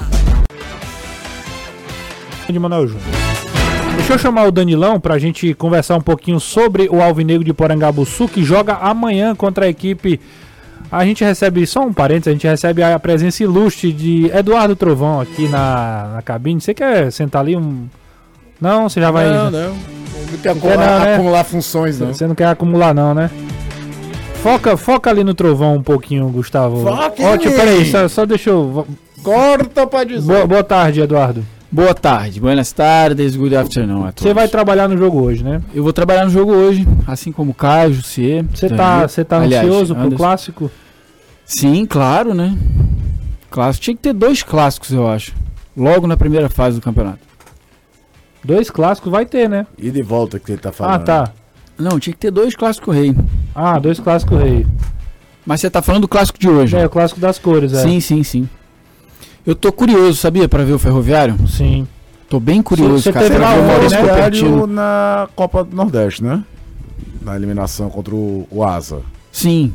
De Manuel Júnior. Deixa eu chamar o Danilão para a gente conversar um pouquinho sobre o Alvinegro de Porangabuçu, que joga amanhã contra a equipe. A gente recebe, só um parênteses, a gente recebe a presença ilustre de Eduardo Trovão aqui na cabine. Você quer sentar ali Não, você já vai... Não. Não quer acumular funções, não. Você não quer acumular, não, né? Foca ali no Trovão um pouquinho, Gustavo. Ótimo, peraí, só deixa eu... Corta pra dizer. Boa tarde, Eduardo. Boa tarde, buenas tardes, good afternoon a todos. Você vai trabalhar no jogo hoje, né? Eu vou trabalhar no jogo hoje, assim como o Caio, Jussier. Você tá ansioso pro clássico? Sim, claro, né? Clássico. Tinha que ter 2 clássicos, eu acho. Logo na primeira fase do campeonato. 2 clássicos vai ter, né? E de volta que ele tá falando. Ah, tá. Não, tinha que ter 2 clássicos rei. 2 clássicos rei. Mas você tá falando do clássico de hoje. O clássico das cores, Sim. Eu tô curioso, sabia, pra ver o Ferroviário? Sim. Tô bem curioso, Você cara. teve lá o Ferroviário na Copa do Nordeste, né? Na eliminação contra o Asa. Sim.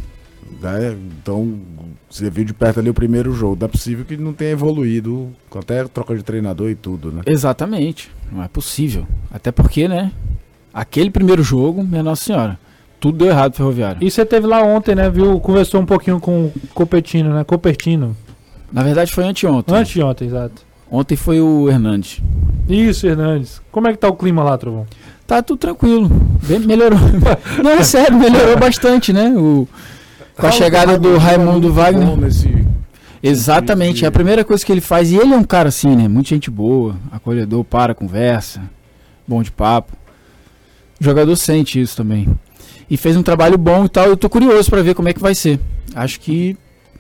Então, você viu de perto ali o primeiro jogo. Não é possível que não tenha evoluído, com até troca de treinador e tudo, né? Exatamente. Não é possível. Até porque, né? Aquele primeiro jogo, minha Nossa Senhora, tudo deu errado pro Ferroviário. E você teve lá ontem, né? Conversou um pouquinho com o Copertino, né? Copertino. Na verdade foi anteontem. Anteontem, exato. Ontem foi o Hernandes. Isso, Hernandes. Como é que tá o clima lá, Trovão? Tá tudo tranquilo. Melhorou. Não, é sério, melhorou bastante, né? Com a chegada do Raimundo Wagner. Exatamente, é a primeira coisa que ele faz. E ele é um cara assim, né? Muita gente boa, acolhedor, conversa, bom de papo. O jogador sente isso também. E fez um trabalho bom e tal. Eu tô curioso pra ver como é que vai ser. Acho que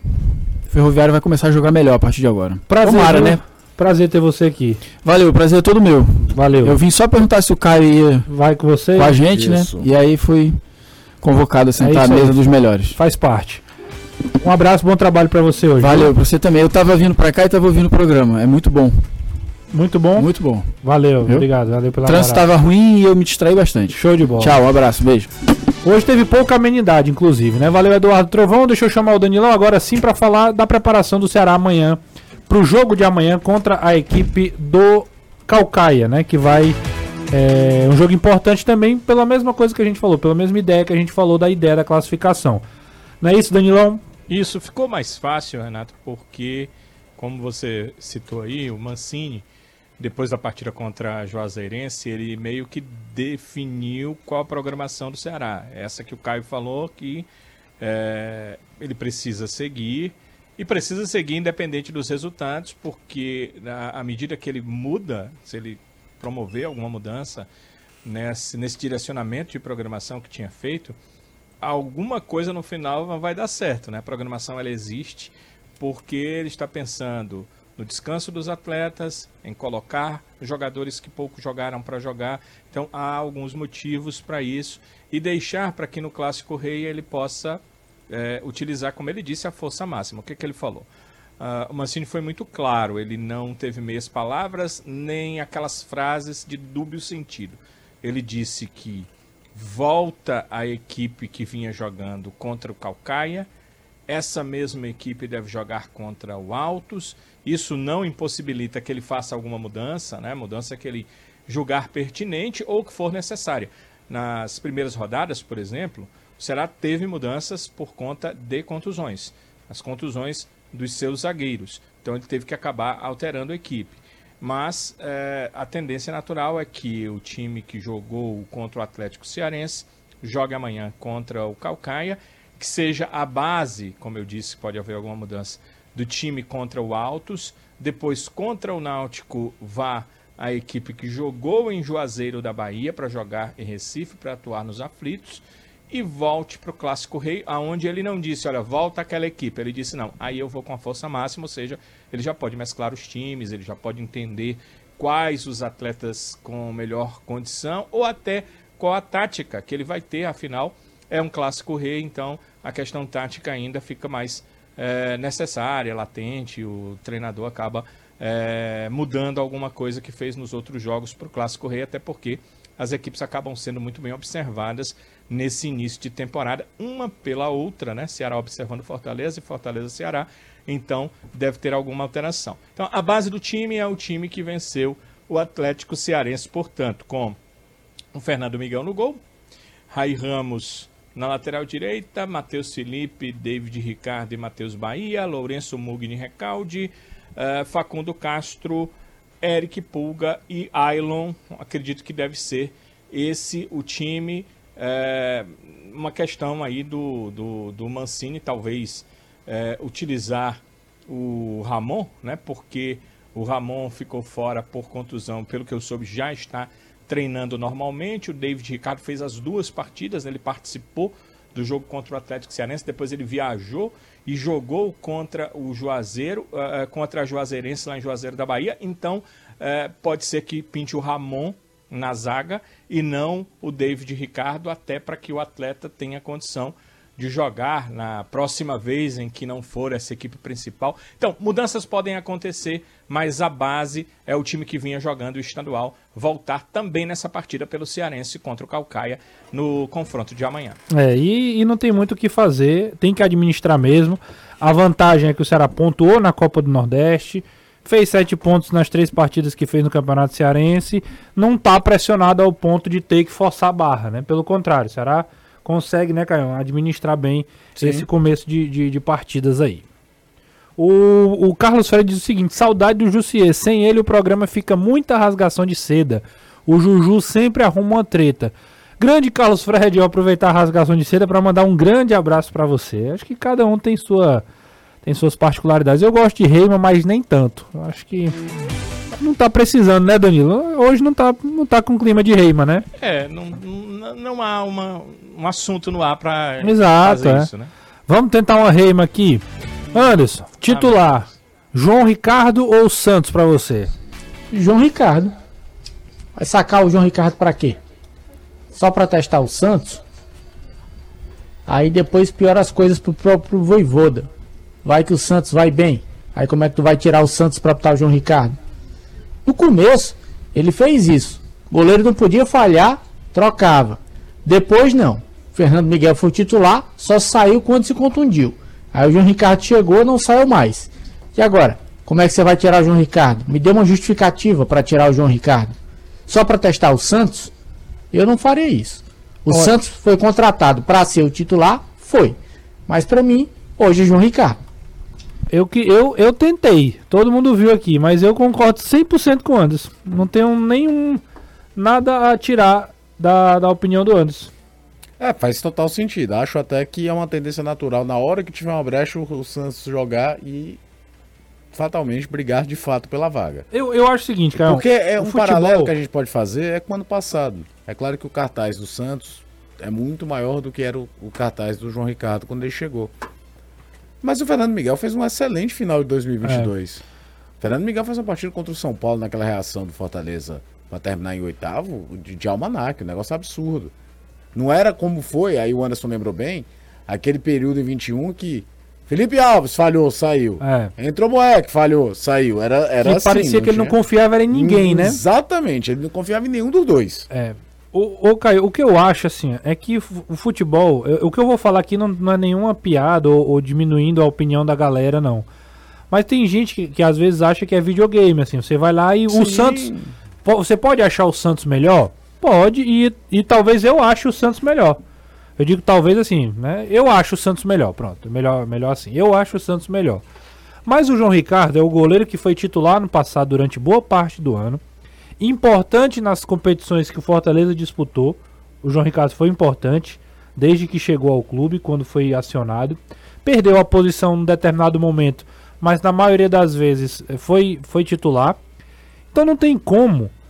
o Ferroviário vai começar a jogar melhor a partir de agora. Prazer, tomara, né? Prazer ter você aqui. Valeu, prazer é todo meu. Valeu. Eu vim só perguntar se o Caio ia vai com você, com a gente, isso, né? E aí fui convocado a sentar à mesa dos melhores. Faz parte. Um abraço, bom trabalho pra você hoje. Valeu, pra você também. Eu tava vindo pra cá e tava ouvindo o programa. É muito bom. Muito bom? Muito bom. Valeu, Viu? Obrigado. Valeu pela O trânsito parada. tava ruim e eu me distraí bastante. Show de bola. Tchau, um abraço, beijo. Hoje teve pouca amenidade, inclusive, né? Valeu, Eduardo Trovão. Deixa eu chamar o Danilão agora sim pra falar da preparação do Ceará amanhã, pro jogo de amanhã contra a equipe do Caucaia, né? Que vai... um jogo importante também pela mesma coisa que a gente falou, pela mesma ideia que a gente falou da ideia da classificação. Não é isso, Danilão? Isso ficou mais fácil, Renato, porque, como você citou aí, o Mancini, depois da partida contra a Juazeirense, ele meio que definiu qual a programação do Ceará. Essa que o Caio falou que ele precisa seguir, e precisa seguir independente dos resultados, porque à medida que ele muda, se ele promover alguma mudança nesse direcionamento de programação que tinha feito, alguma coisa no final vai dar certo, né? A programação ela existe porque ele está pensando no descanso dos atletas, em colocar jogadores que pouco jogaram para jogar. Então há alguns motivos para isso e deixar para que no Clássico Rei ele possa utilizar, como ele disse, a força máxima. O que ele falou? O Mancini foi muito claro, ele não teve meias palavras nem aquelas frases de dúbio sentido. Ele disse que volta a equipe que vinha jogando contra o Caucaia, essa mesma equipe deve jogar contra o Altos. Isso não impossibilita que ele faça alguma mudança, né? Mudança que ele julgar pertinente ou que for necessária. Nas primeiras rodadas, por exemplo, o Ceará teve mudanças por conta de contusões. As contusões dos seus zagueiros. Então ele teve que acabar alterando a equipe. Mas a tendência natural é que o time que jogou contra o Atlético Cearense jogue amanhã contra o Caucaia, que seja a base, como eu disse, pode haver alguma mudança, do time contra o Altos. Depois, contra o Náutico, vá a equipe que jogou em Juazeiro da Bahia para jogar em Recife, para atuar nos aflitos. e volte para o Clássico Rei, aonde ele não disse, olha, volta aquela equipe. Ele disse, não, aí eu vou com a força máxima, ou seja, ele já pode mesclar os times, ele já pode entender quais os atletas com melhor condição, ou até qual a tática que ele vai ter, afinal, é um Clássico Rei, então a questão tática ainda fica mais necessária, latente, o treinador acaba mudando alguma coisa que fez nos outros jogos para o Clássico Rei, até porque as equipes acabam sendo muito bem observadas nesse início de temporada, uma pela outra, né? Ceará observando Fortaleza e Fortaleza-Ceará, então deve ter alguma alteração. Então a base do time é o time que venceu o Atlético Cearense, portanto, com o Fernando Miguel no gol, Rai Ramos na lateral direita, Matheus Felipe, David Ricardo e Matheus Bahia, Lourenço Mugni Recalde, Facundo Castro, Eric Pulga e Ailon. Acredito que deve ser esse o time. Uma questão aí do Mancini, talvez utilizar o Ramon, né? Porque o Ramon ficou fora por contusão, pelo que eu soube, já está treinando normalmente. O David Ricardo fez as 2 partidas, né? Ele participou do jogo contra o Atlético Cearense, depois ele viajou e jogou contra o Juazeiro, contra a Juazeirense lá em Juazeiro da Bahia. Então pode ser que pinte o Ramon na zaga e não o David Ricardo, até para que o atleta tenha condição de jogar na próxima vez em que não for essa equipe principal. Então, mudanças podem acontecer, mas a base é o time que vinha jogando o estadual voltar também nessa partida pelo Cearense contra o Caucaia no confronto de amanhã. E não tem muito o que fazer, tem que administrar mesmo. A vantagem é que o Ceará pontuou na Copa do Nordeste, fez 7 pontos nas 3 partidas que fez no Campeonato Cearense, não está pressionado ao ponto de ter que forçar a barra, né? Pelo contrário, o Ceará consegue, né, Caio, administrar bem esse começo de partidas aí. O Carlos Freire diz o seguinte: saudade do Jussier, sem ele o programa fica muita rasgação de seda. O Juju sempre arruma uma treta. Grande Carlos Freire, eu aproveitar a rasgação de seda para mandar um grande abraço para você. Acho que cada um tem suas particularidades. Eu gosto de Reima, mas nem tanto. Eu acho que não tá precisando, né, Danilo? Hoje não tá com clima de Reima, né? Não há um assunto no ar para fazer isso, né? Vamos tentar uma Reima aqui. Anderson, titular, João Ricardo ou Santos pra você? João Ricardo. Vai sacar o João Ricardo pra quê? Só pra testar o Santos? Aí depois piora as coisas pro próprio Vojvoda. Vai que o Santos vai bem. Aí como é que tu vai tirar o Santos pra botar o João Ricardo? No começo, ele fez isso. O goleiro não podia falhar, trocava. Depois não. Fernando Miguel foi titular, só saiu quando se contundiu. Aí o João Ricardo chegou, não saiu mais. E agora? Como é que você vai tirar o João Ricardo? Me dê uma justificativa para tirar o João Ricardo. Só para testar o Santos? Eu não faria isso. O Santos foi contratado para ser o titular? Foi. Mas para mim, hoje é João Ricardo. Eu tentei, todo mundo viu aqui, mas eu concordo 100% com o Anderson. Não tenho nada a tirar da opinião do Anderson. Faz total sentido. Acho até que é uma tendência natural. Na hora que tiver uma brecha, o Santos jogar e fatalmente brigar de fato pela vaga. Eu acho o seguinte, cara. Porque paralelo que a gente pode fazer com o ano passado. É claro que o cartaz do Santos é muito maior do que era o cartaz do João Ricardo quando ele chegou. Mas o Fernando Miguel fez um excelente final de 2022. O Fernando Miguel fez uma partida contra o São Paulo naquela reação do Fortaleza para terminar em 8º de almanaque, um negócio absurdo. Não era como foi, aí o Anderson lembrou bem, aquele período em 21 que Felipe Alves falhou, saiu. Entrou Boeck, falhou, saiu. Era assim. Parecia que ele não confiava em ninguém, né? Exatamente, ele não confiava em nenhum dos dois. Caio, o que eu acho assim é que o futebol, o que eu vou falar aqui não é nenhuma piada ou diminuindo a opinião da galera, não. Mas tem gente que às vezes acha que é videogame, assim, você vai lá e o Santos, você pode achar o Santos melhor? Pode, e talvez eu ache o Santos melhor. Eu digo talvez assim, né? Eu acho o Santos melhor, pronto, melhor assim. Eu acho o Santos melhor. Mas o João Ricardo é o goleiro que foi titular no passado durante boa parte do ano. Importante nas competições que o Fortaleza disputou. O João Ricardo foi importante desde que chegou ao clube, quando foi acionado. Perdeu a posição em determinado momento, mas na maioria das vezes foi titular. Então não tem como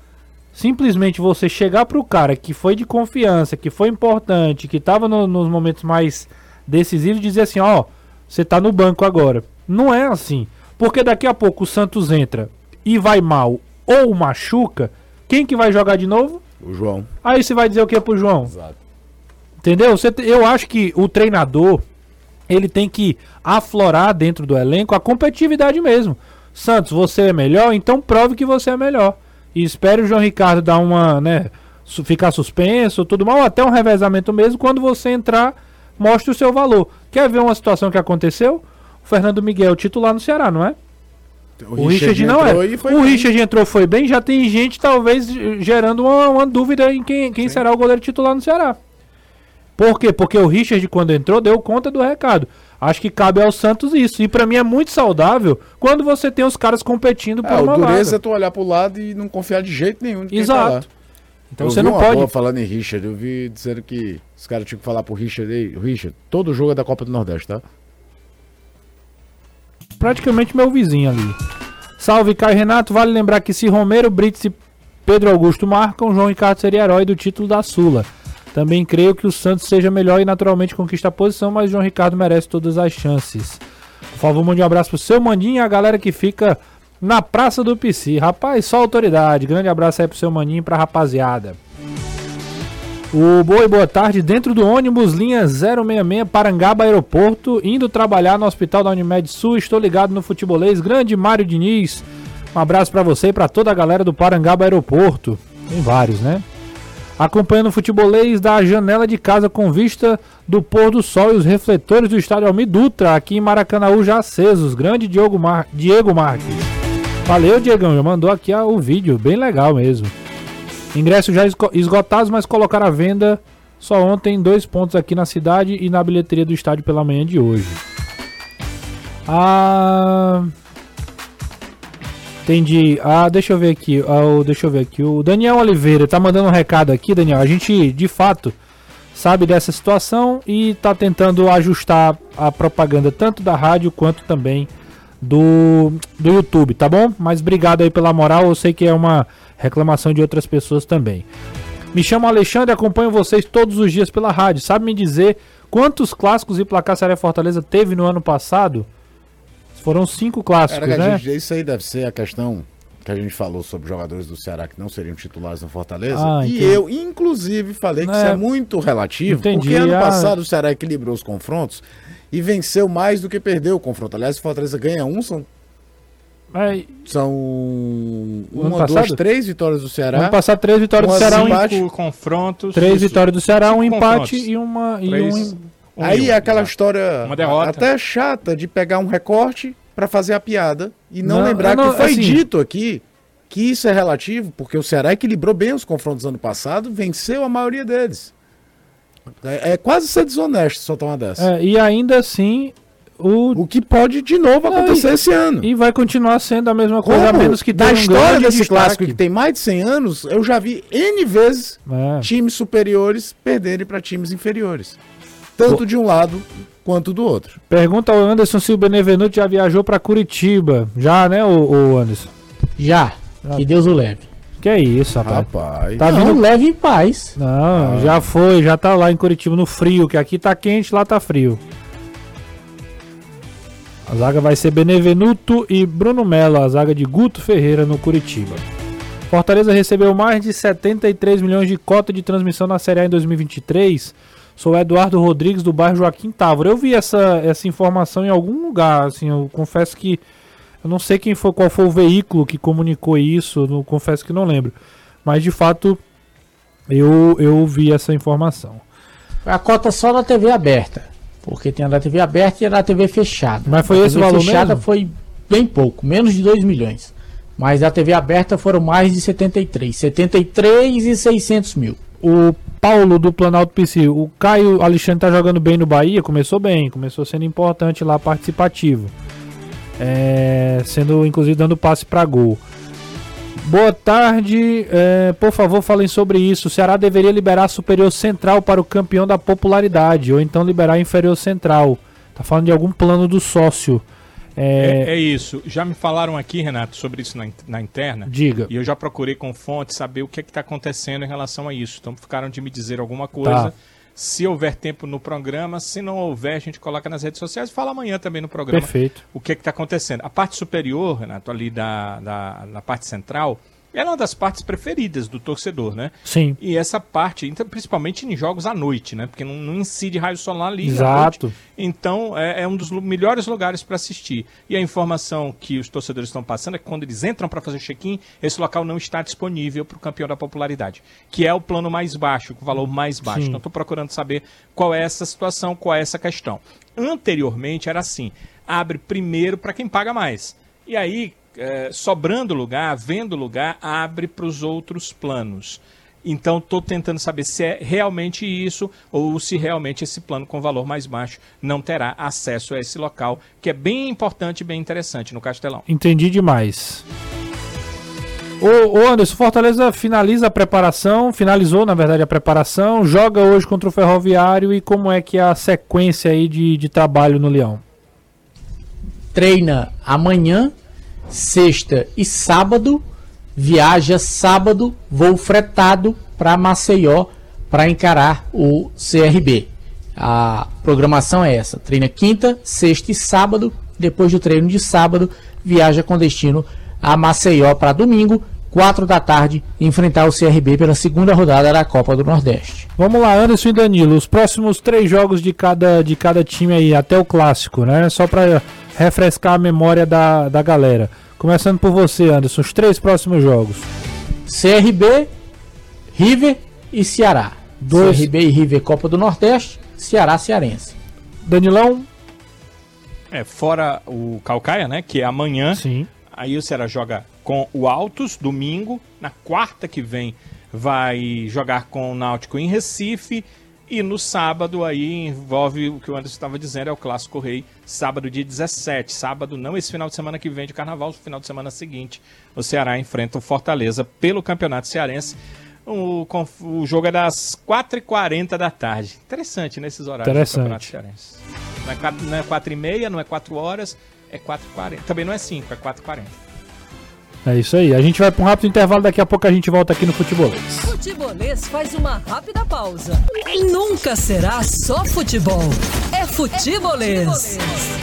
simplesmente você chegar pro cara que foi de confiança, que foi importante, que tava nos momentos mais decisivos e dizer assim, ó, você tá no banco agora. Não é assim. Porque daqui a pouco o Santos entra e vai mal ou machuca, quem que vai jogar de novo? O João. Aí você vai dizer o que pro João? Exato. Entendeu? Eu acho que o treinador, ele tem que aflorar dentro do elenco a competitividade mesmo. Santos, você é melhor, então prove que você é melhor. E espere o João Ricardo dar uma, né, ficar suspenso, tudo mal, até um revezamento mesmo, quando você entrar, mostre o seu valor. Quer ver uma situação que aconteceu? O Fernando Miguel, titular no Ceará, não é? O Richard não é. O Richard entrou, foi bem, já tem gente talvez gerando uma dúvida em quem será o goleiro titular no Ceará. Por quê? Porque o Richard, quando entrou, deu conta do recado. Acho que cabe ao Santos isso. E pra mim é muito saudável quando você tem os caras competindo por uma vaga. O dureza vaga. é tu olhar pro lado e não confiar de jeito nenhum. Exato. Então eu você não pode... falando em Richard, eu vi dizendo que os caras tinham que falar pro Richard aí. Richard, todo jogo é da Copa do Nordeste, tá? Praticamente meu vizinho ali. Salve, Caio Renato. Vale lembrar que se Romero, Brits e Pedro Augusto marcam, João Ricardo seria herói do título da Sula. Também creio que o Santos seja melhor e naturalmente conquista a posição, mas o João Ricardo merece todas as chances. Por favor, mande um abraço pro seu Maninho e a galera que fica na Praça do PC. Rapaz, só autoridade. Grande abraço aí pro seu Maninho e pra rapaziada. O boa tarde, dentro do ônibus, linha 066, Parangaba Aeroporto, indo trabalhar no hospital da Unimed Sul, estou ligado no futebolês, grande Mário Diniz. Um abraço pra você e pra toda a galera do Parangaba Aeroporto. Tem vários, né? Acompanhando o futebolês da janela de casa com vista do pôr do sol e os refletores do estádio Almir Dutra, aqui em Maracanaú já acesos. Grande Diego Marques. Valeu, Diegão, já mandou aqui o vídeo, bem legal mesmo. Ingressos já esgotados, mas colocaram à venda só ontem 2 pontos aqui na cidade e na bilheteria do estádio pela manhã de hoje. Entendi. Deixa eu ver aqui. O Daniel Oliveira tá mandando um recado aqui, Daniel. A gente, de fato, sabe dessa situação e tá tentando ajustar a propaganda tanto da rádio quanto também do YouTube, tá bom? Mas obrigado aí pela moral. Eu sei que é uma reclamação de outras pessoas também. Me chamo Alexandre, acompanho vocês todos os dias pela rádio. Sabe me dizer quantos clássicos e placar Ceará e Fortaleza teve no ano passado? Foram 5 clássicos, né? Isso aí deve ser a questão que a gente falou sobre jogadores do Ceará que não seriam titulares no Fortaleza. Entendi. Eu, inclusive, falei que isso é muito relativo. Entendi. Porque ano passado o Ceará equilibrou os confrontos e venceu mais do que perdeu o confronto. Aliás, o Fortaleza ganha são 3 vitórias do Ceará. Ano passado 3 vitórias do Ceará, 5 confrontos. 3 vitórias do Ceará, um empate e Aí aquela história uma derrota. Até chata de pegar um recorte para fazer a piada e não lembrar que foi dito aqui que isso é relativo, porque o Ceará equilibrou bem os confrontos ano passado, venceu a maioria deles. É quase ser desonesto soltar uma dessa. E ainda assim... O que pode de novo acontecer esse ano. E vai continuar sendo a mesma coisa, a menos que tenha na história desse clássico que tem mais de 100 anos, eu já vi N vezes times superiores perderem para times inferiores. Tanto de um lado quanto do outro. Pergunta ao Anderson se o Benevenuto já viajou para Curitiba. Já, né, o Anderson? Já. Que Deus o leve. Que é isso, rapaz. Tá vindo leve em paz. Não, já foi, já tá lá em Curitiba no frio, que aqui tá quente, lá tá frio. A zaga vai ser Benevenuto e Bruno Melo, a zaga de Guto Ferreira no Curitiba. Fortaleza recebeu mais de 73 milhões de cota de transmissão na Série A em 2023. Sou Eduardo Rodrigues, do bairro Joaquim Távora. Eu vi essa informação em algum lugar, assim, eu confesso que eu não sei qual foi o veículo que comunicou isso, confesso que não lembro. Mas, de fato, eu vi essa informação. A cota só na TV aberta, porque tem a da TV aberta e a da TV fechada. Mas foi esse o valor mesmo? A fechada foi bem pouco, menos de 2 milhões. Mas a TV aberta foram mais de 73 e 600 mil. O Paulo do Planalto PC, o Caio Alexandre tá jogando bem no Bahia, começou bem, começou sendo importante lá, participativo. Sendo, inclusive, dando passe para gol. Boa tarde, por favor falem sobre isso. O Ceará deveria liberar superior central para o campeão da popularidade, ou então liberar inferior central. Tá falando de algum plano do sócio. É isso. Já me falaram aqui, Renato, sobre isso na interna. Diga. E eu já procurei com fontes saber o que é que está acontecendo em relação a isso. Então ficaram de me dizer alguma coisa. Tá. Se houver tempo no programa, se não houver, a gente coloca nas redes sociais e fala amanhã também no programa. Perfeito. O que é que está acontecendo. A parte superior, Renato, ali na parte central, é uma das partes preferidas do torcedor, né? Sim. E essa parte, então, principalmente em jogos à noite, né? Porque não incide raio solar ali. Exato. À noite. Então, é um dos melhores lugares para assistir. E a informação que os torcedores estão passando é que quando eles entram para fazer o check-in, esse local não está disponível para o campeão da popularidade, que é o plano mais baixo, com o valor mais baixo. Sim. Então, estou procurando saber qual é essa situação, qual é essa questão. Anteriormente era assim, abre primeiro para quem paga mais. E aí, sobrando lugar, havendo lugar, abre para os outros planos. Então, estou tentando saber se é realmente isso ou se realmente esse plano com valor mais baixo não terá acesso a esse local, que é bem importante e bem interessante no Castelão. Entendi demais. Ô Anderson, Fortaleza finalizou na verdade a preparação, joga hoje contra o Ferroviário, e como é que é a sequência aí de trabalho no Leão? Treina amanhã, sexta e sábado, viaja sábado, voo fretado para Maceió para encarar o CRB. A programação é essa: treina quinta, sexta e sábado. Depois do treino de sábado, viaja com destino a Maceió para domingo, 4 da tarde, enfrentar o CRB pela segunda rodada da Copa do Nordeste. Vamos lá, Anderson e Danilo, os próximos 3 jogos de cada time aí, até o clássico, né? Só para refrescar a memória da galera. Começando por você, Anderson, os 3 próximos jogos. CRB, River e Ceará. CRB e River, Copa do Nordeste, Ceará, Cearense. Danilão? Fora o Caucaia, né, que é amanhã. Sim. Aí o Ceará joga com o Altos, domingo. Na quarta que vem vai jogar com o Náutico em Recife. E no sábado aí envolve o que o Anderson estava dizendo, é o Clássico Rei, sábado dia 17. Sábado não esse final de semana que vem de Carnaval, no final de semana seguinte o Ceará enfrenta o Fortaleza pelo Campeonato Cearense. O jogo é das 4h40 da tarde. Interessante nesses horários do Campeonato Cearense. Não é 4h30, não é 4 horas, é 4h40. Também não é 5, é 4h40. É isso aí, a gente vai para um rápido intervalo, daqui a pouco a gente volta aqui no Futebolês. Futebolês faz uma rápida pausa. Nunca será só futebol, é Futebolês.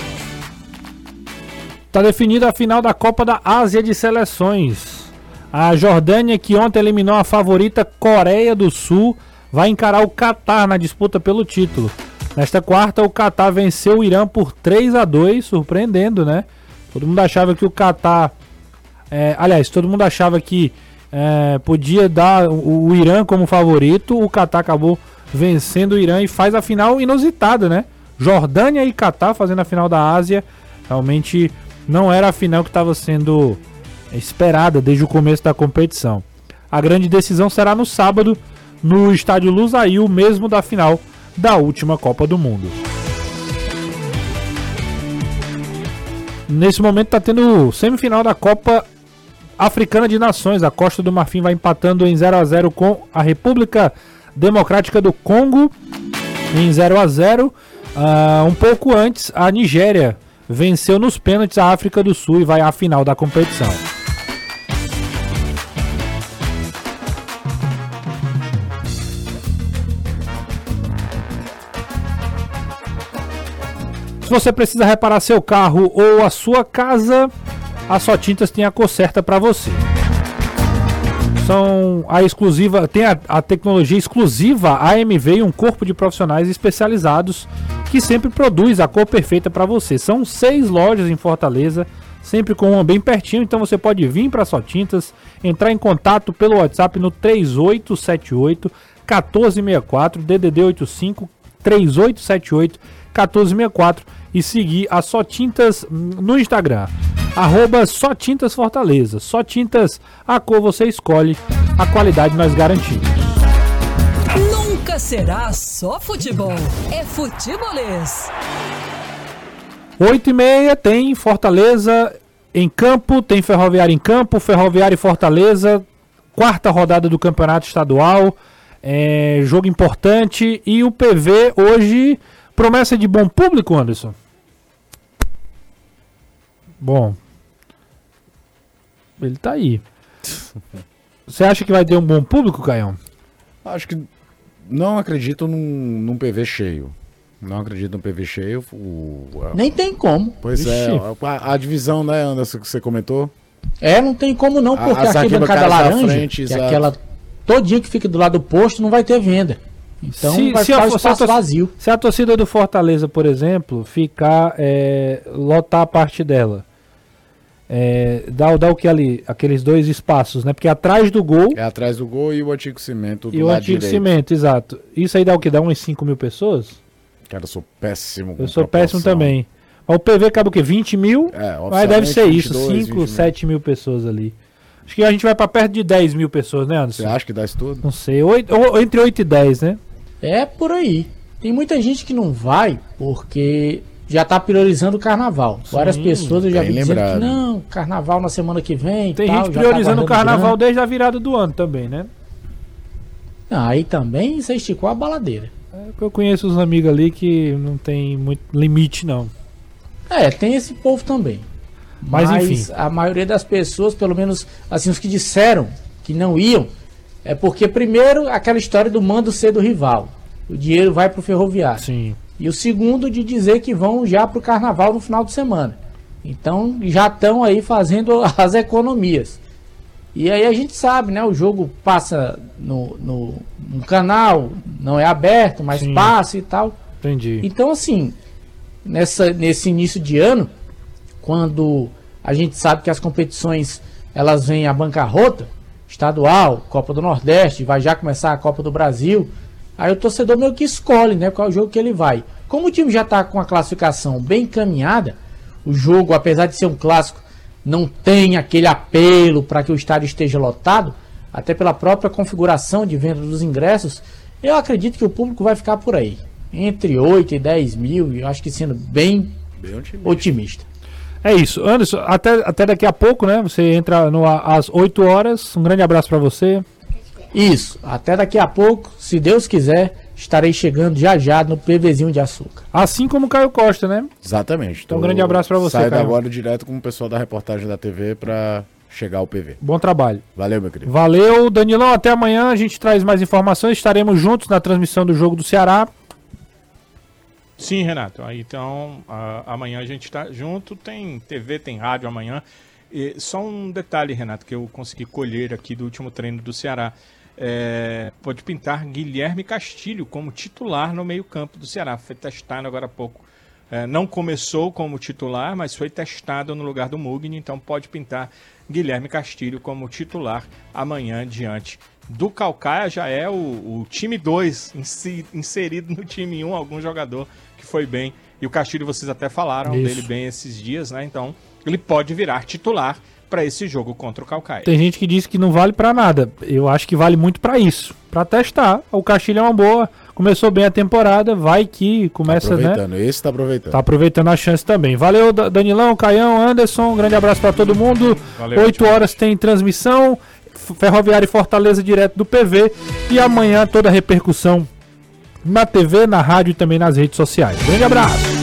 Tá definida a final da Copa da Ásia de Seleções. A Jordânia, que ontem eliminou a favorita Coreia do Sul, vai encarar o Catar na disputa pelo título. Nesta quarta, o Catar venceu o Irã por 3-2, surpreendendo, né? Todo mundo achava que o Catar... todo mundo achava que podia dar o Irã como favorito. O Catar acabou vencendo o Irã e faz a final inusitada, né? Jordânia e Catar fazendo a final da Ásia. Realmente não era a final que estava sendo esperada desde o começo da competição. A grande decisão será no sábado, no estádio Lusail, mesmo da final da última Copa do Mundo. Nesse momento está tendo semifinal da Copa Africana de Nações. A Costa do Marfim vai empatando em 0-0 com a República Democrática do Congo em 0-0. Um pouco antes, a Nigéria venceu nos pênaltis a África do Sul e vai à final da competição. Se você precisa reparar seu carro ou a sua casa, a Só Tintas tem a cor certa para você. Tem a tecnologia exclusiva AMV e um corpo de profissionais especializados que sempre produz a cor perfeita para você. São 6 lojas em Fortaleza, sempre com uma bem pertinho, então você pode vir para Só Tintas, entrar em contato pelo WhatsApp no 3878 1464, DDD 85 3878 1464 e seguir a Só Tintas no Instagram, @Só Tintas Fortaleza. Só Tintas, a cor você escolhe, a qualidade nós garantimos. Nunca será só futebol, é Futebolês. 8h30 tem Fortaleza em campo, tem Ferroviário em campo, Ferroviário e Fortaleza, 4ª rodada do Campeonato Estadual, jogo importante, e o PV hoje... Promessa de bom público, Anderson? Bom, ele tá aí. Você acha que vai ter um bom público, Caião? Acho que não acredito num PV cheio. Não acredito no PV cheio. Nem tem como. Pois é, a divisão, né, Anderson, que você comentou? Não tem como não, porque a arquibancada laranja, frente, que é aquela todinha que fica do lado do posto, não vai ter venda. Então vai ficar o espaço vazio. Se a torcida do Fortaleza, por exemplo, lotar a parte dela, dá o que ali? Aqueles 2 espaços, né? Porque atrás do gol... É atrás do gol e o antigo cimento do lado direito. E o antigo cimento, exato. Isso aí dá o que? Dá umas 5 mil pessoas? Cara, eu sou péssimo com Eu sou péssimo também. Mas o PV acaba o quê? 20 mil? Mas deve ser 22, isso, 5, 7 mil pessoas ali. Acho que a gente vai pra perto de 10 mil pessoas, né, Anderson? Você acha que dá isso tudo? Não sei, entre 8 e 10, né? É por aí. Tem muita gente que não vai porque já tá priorizando o carnaval. Sim, várias pessoas eu já vi dizendo que né? não, carnaval na semana que vem. Tem gente priorizando o carnaval desde a virada do ano também, né? Aí também você esticou a baladeira. Porque eu conheço uns amigos ali que não tem muito limite, não. Tem esse povo também. Mas enfim. A maioria das pessoas, pelo menos assim, os que disseram que não iam, é porque primeiro aquela história do mando ser do rival. O dinheiro vai pro Ferroviário. Sim. E o segundo de dizer que vão já pro carnaval no final de semana. Então já estão aí fazendo as economias. E aí a gente sabe, né? O jogo passa no canal, não é aberto, mas Sim. passa e tal. Entendi. Então assim, nesse início de ano, quando a gente sabe que as competições elas vêm à bancarrota, estadual, Copa do Nordeste, vai já começar a Copa do Brasil, aí o torcedor meio que escolhe, né, qual é o jogo que ele vai. Como o time já está com a classificação bem encaminhada, o jogo, apesar de ser um clássico, não tem aquele apelo para que o estádio esteja lotado, até pela própria configuração de venda dos ingressos, eu acredito que o público vai ficar por aí, entre 8 e 10 mil, eu acho que sendo bem otimista. É isso, Anderson, até daqui a pouco, né? Você entra às 8 horas. Um grande abraço para você. Isso, até daqui a pouco, se Deus quiser, estarei chegando já no PVzinho de açúcar. Assim como o Caio Costa, né? Exatamente. Então, um grande abraço para você, Caio. Caio. Agora direto com o pessoal da reportagem da TV para chegar ao PV. Bom trabalho. Valeu, meu querido. Valeu, Danilão. Até amanhã. A gente traz mais informações. Estaremos juntos na transmissão do jogo do Ceará. Sim, Renato. Então, amanhã a gente está junto. Tem TV, tem rádio amanhã. E só um detalhe, Renato, que eu consegui colher aqui do último treino do Ceará. Pode pintar Guilherme Castilho como titular no meio-campo do Ceará. Foi testado agora há pouco. Não começou como titular, mas foi testado no lugar do Mugni. Então, pode pintar Guilherme Castilho como titular amanhã diante do Caucaia. Já é o time 2 inserido no time 1, algum jogador que foi bem, e o Castilho vocês até falaram dele bem esses dias, né? Então ele pode virar titular para esse jogo contra o Caucaia. Tem gente que diz que não vale para nada. Eu acho que vale muito para isso, para testar. O Castilho é uma boa, começou bem a temporada, vai que começa, aproveitando, né? Esse tá aproveitando. Tá aproveitando a chance também. Valeu, Danilão, Caião, Anderson, um grande abraço para todo mundo. Valeu, 8 horas tem transmissão, Ferroviária e Fortaleza direto do PV, e amanhã toda a repercussão na TV, na rádio e também nas redes sociais. Grande abraço!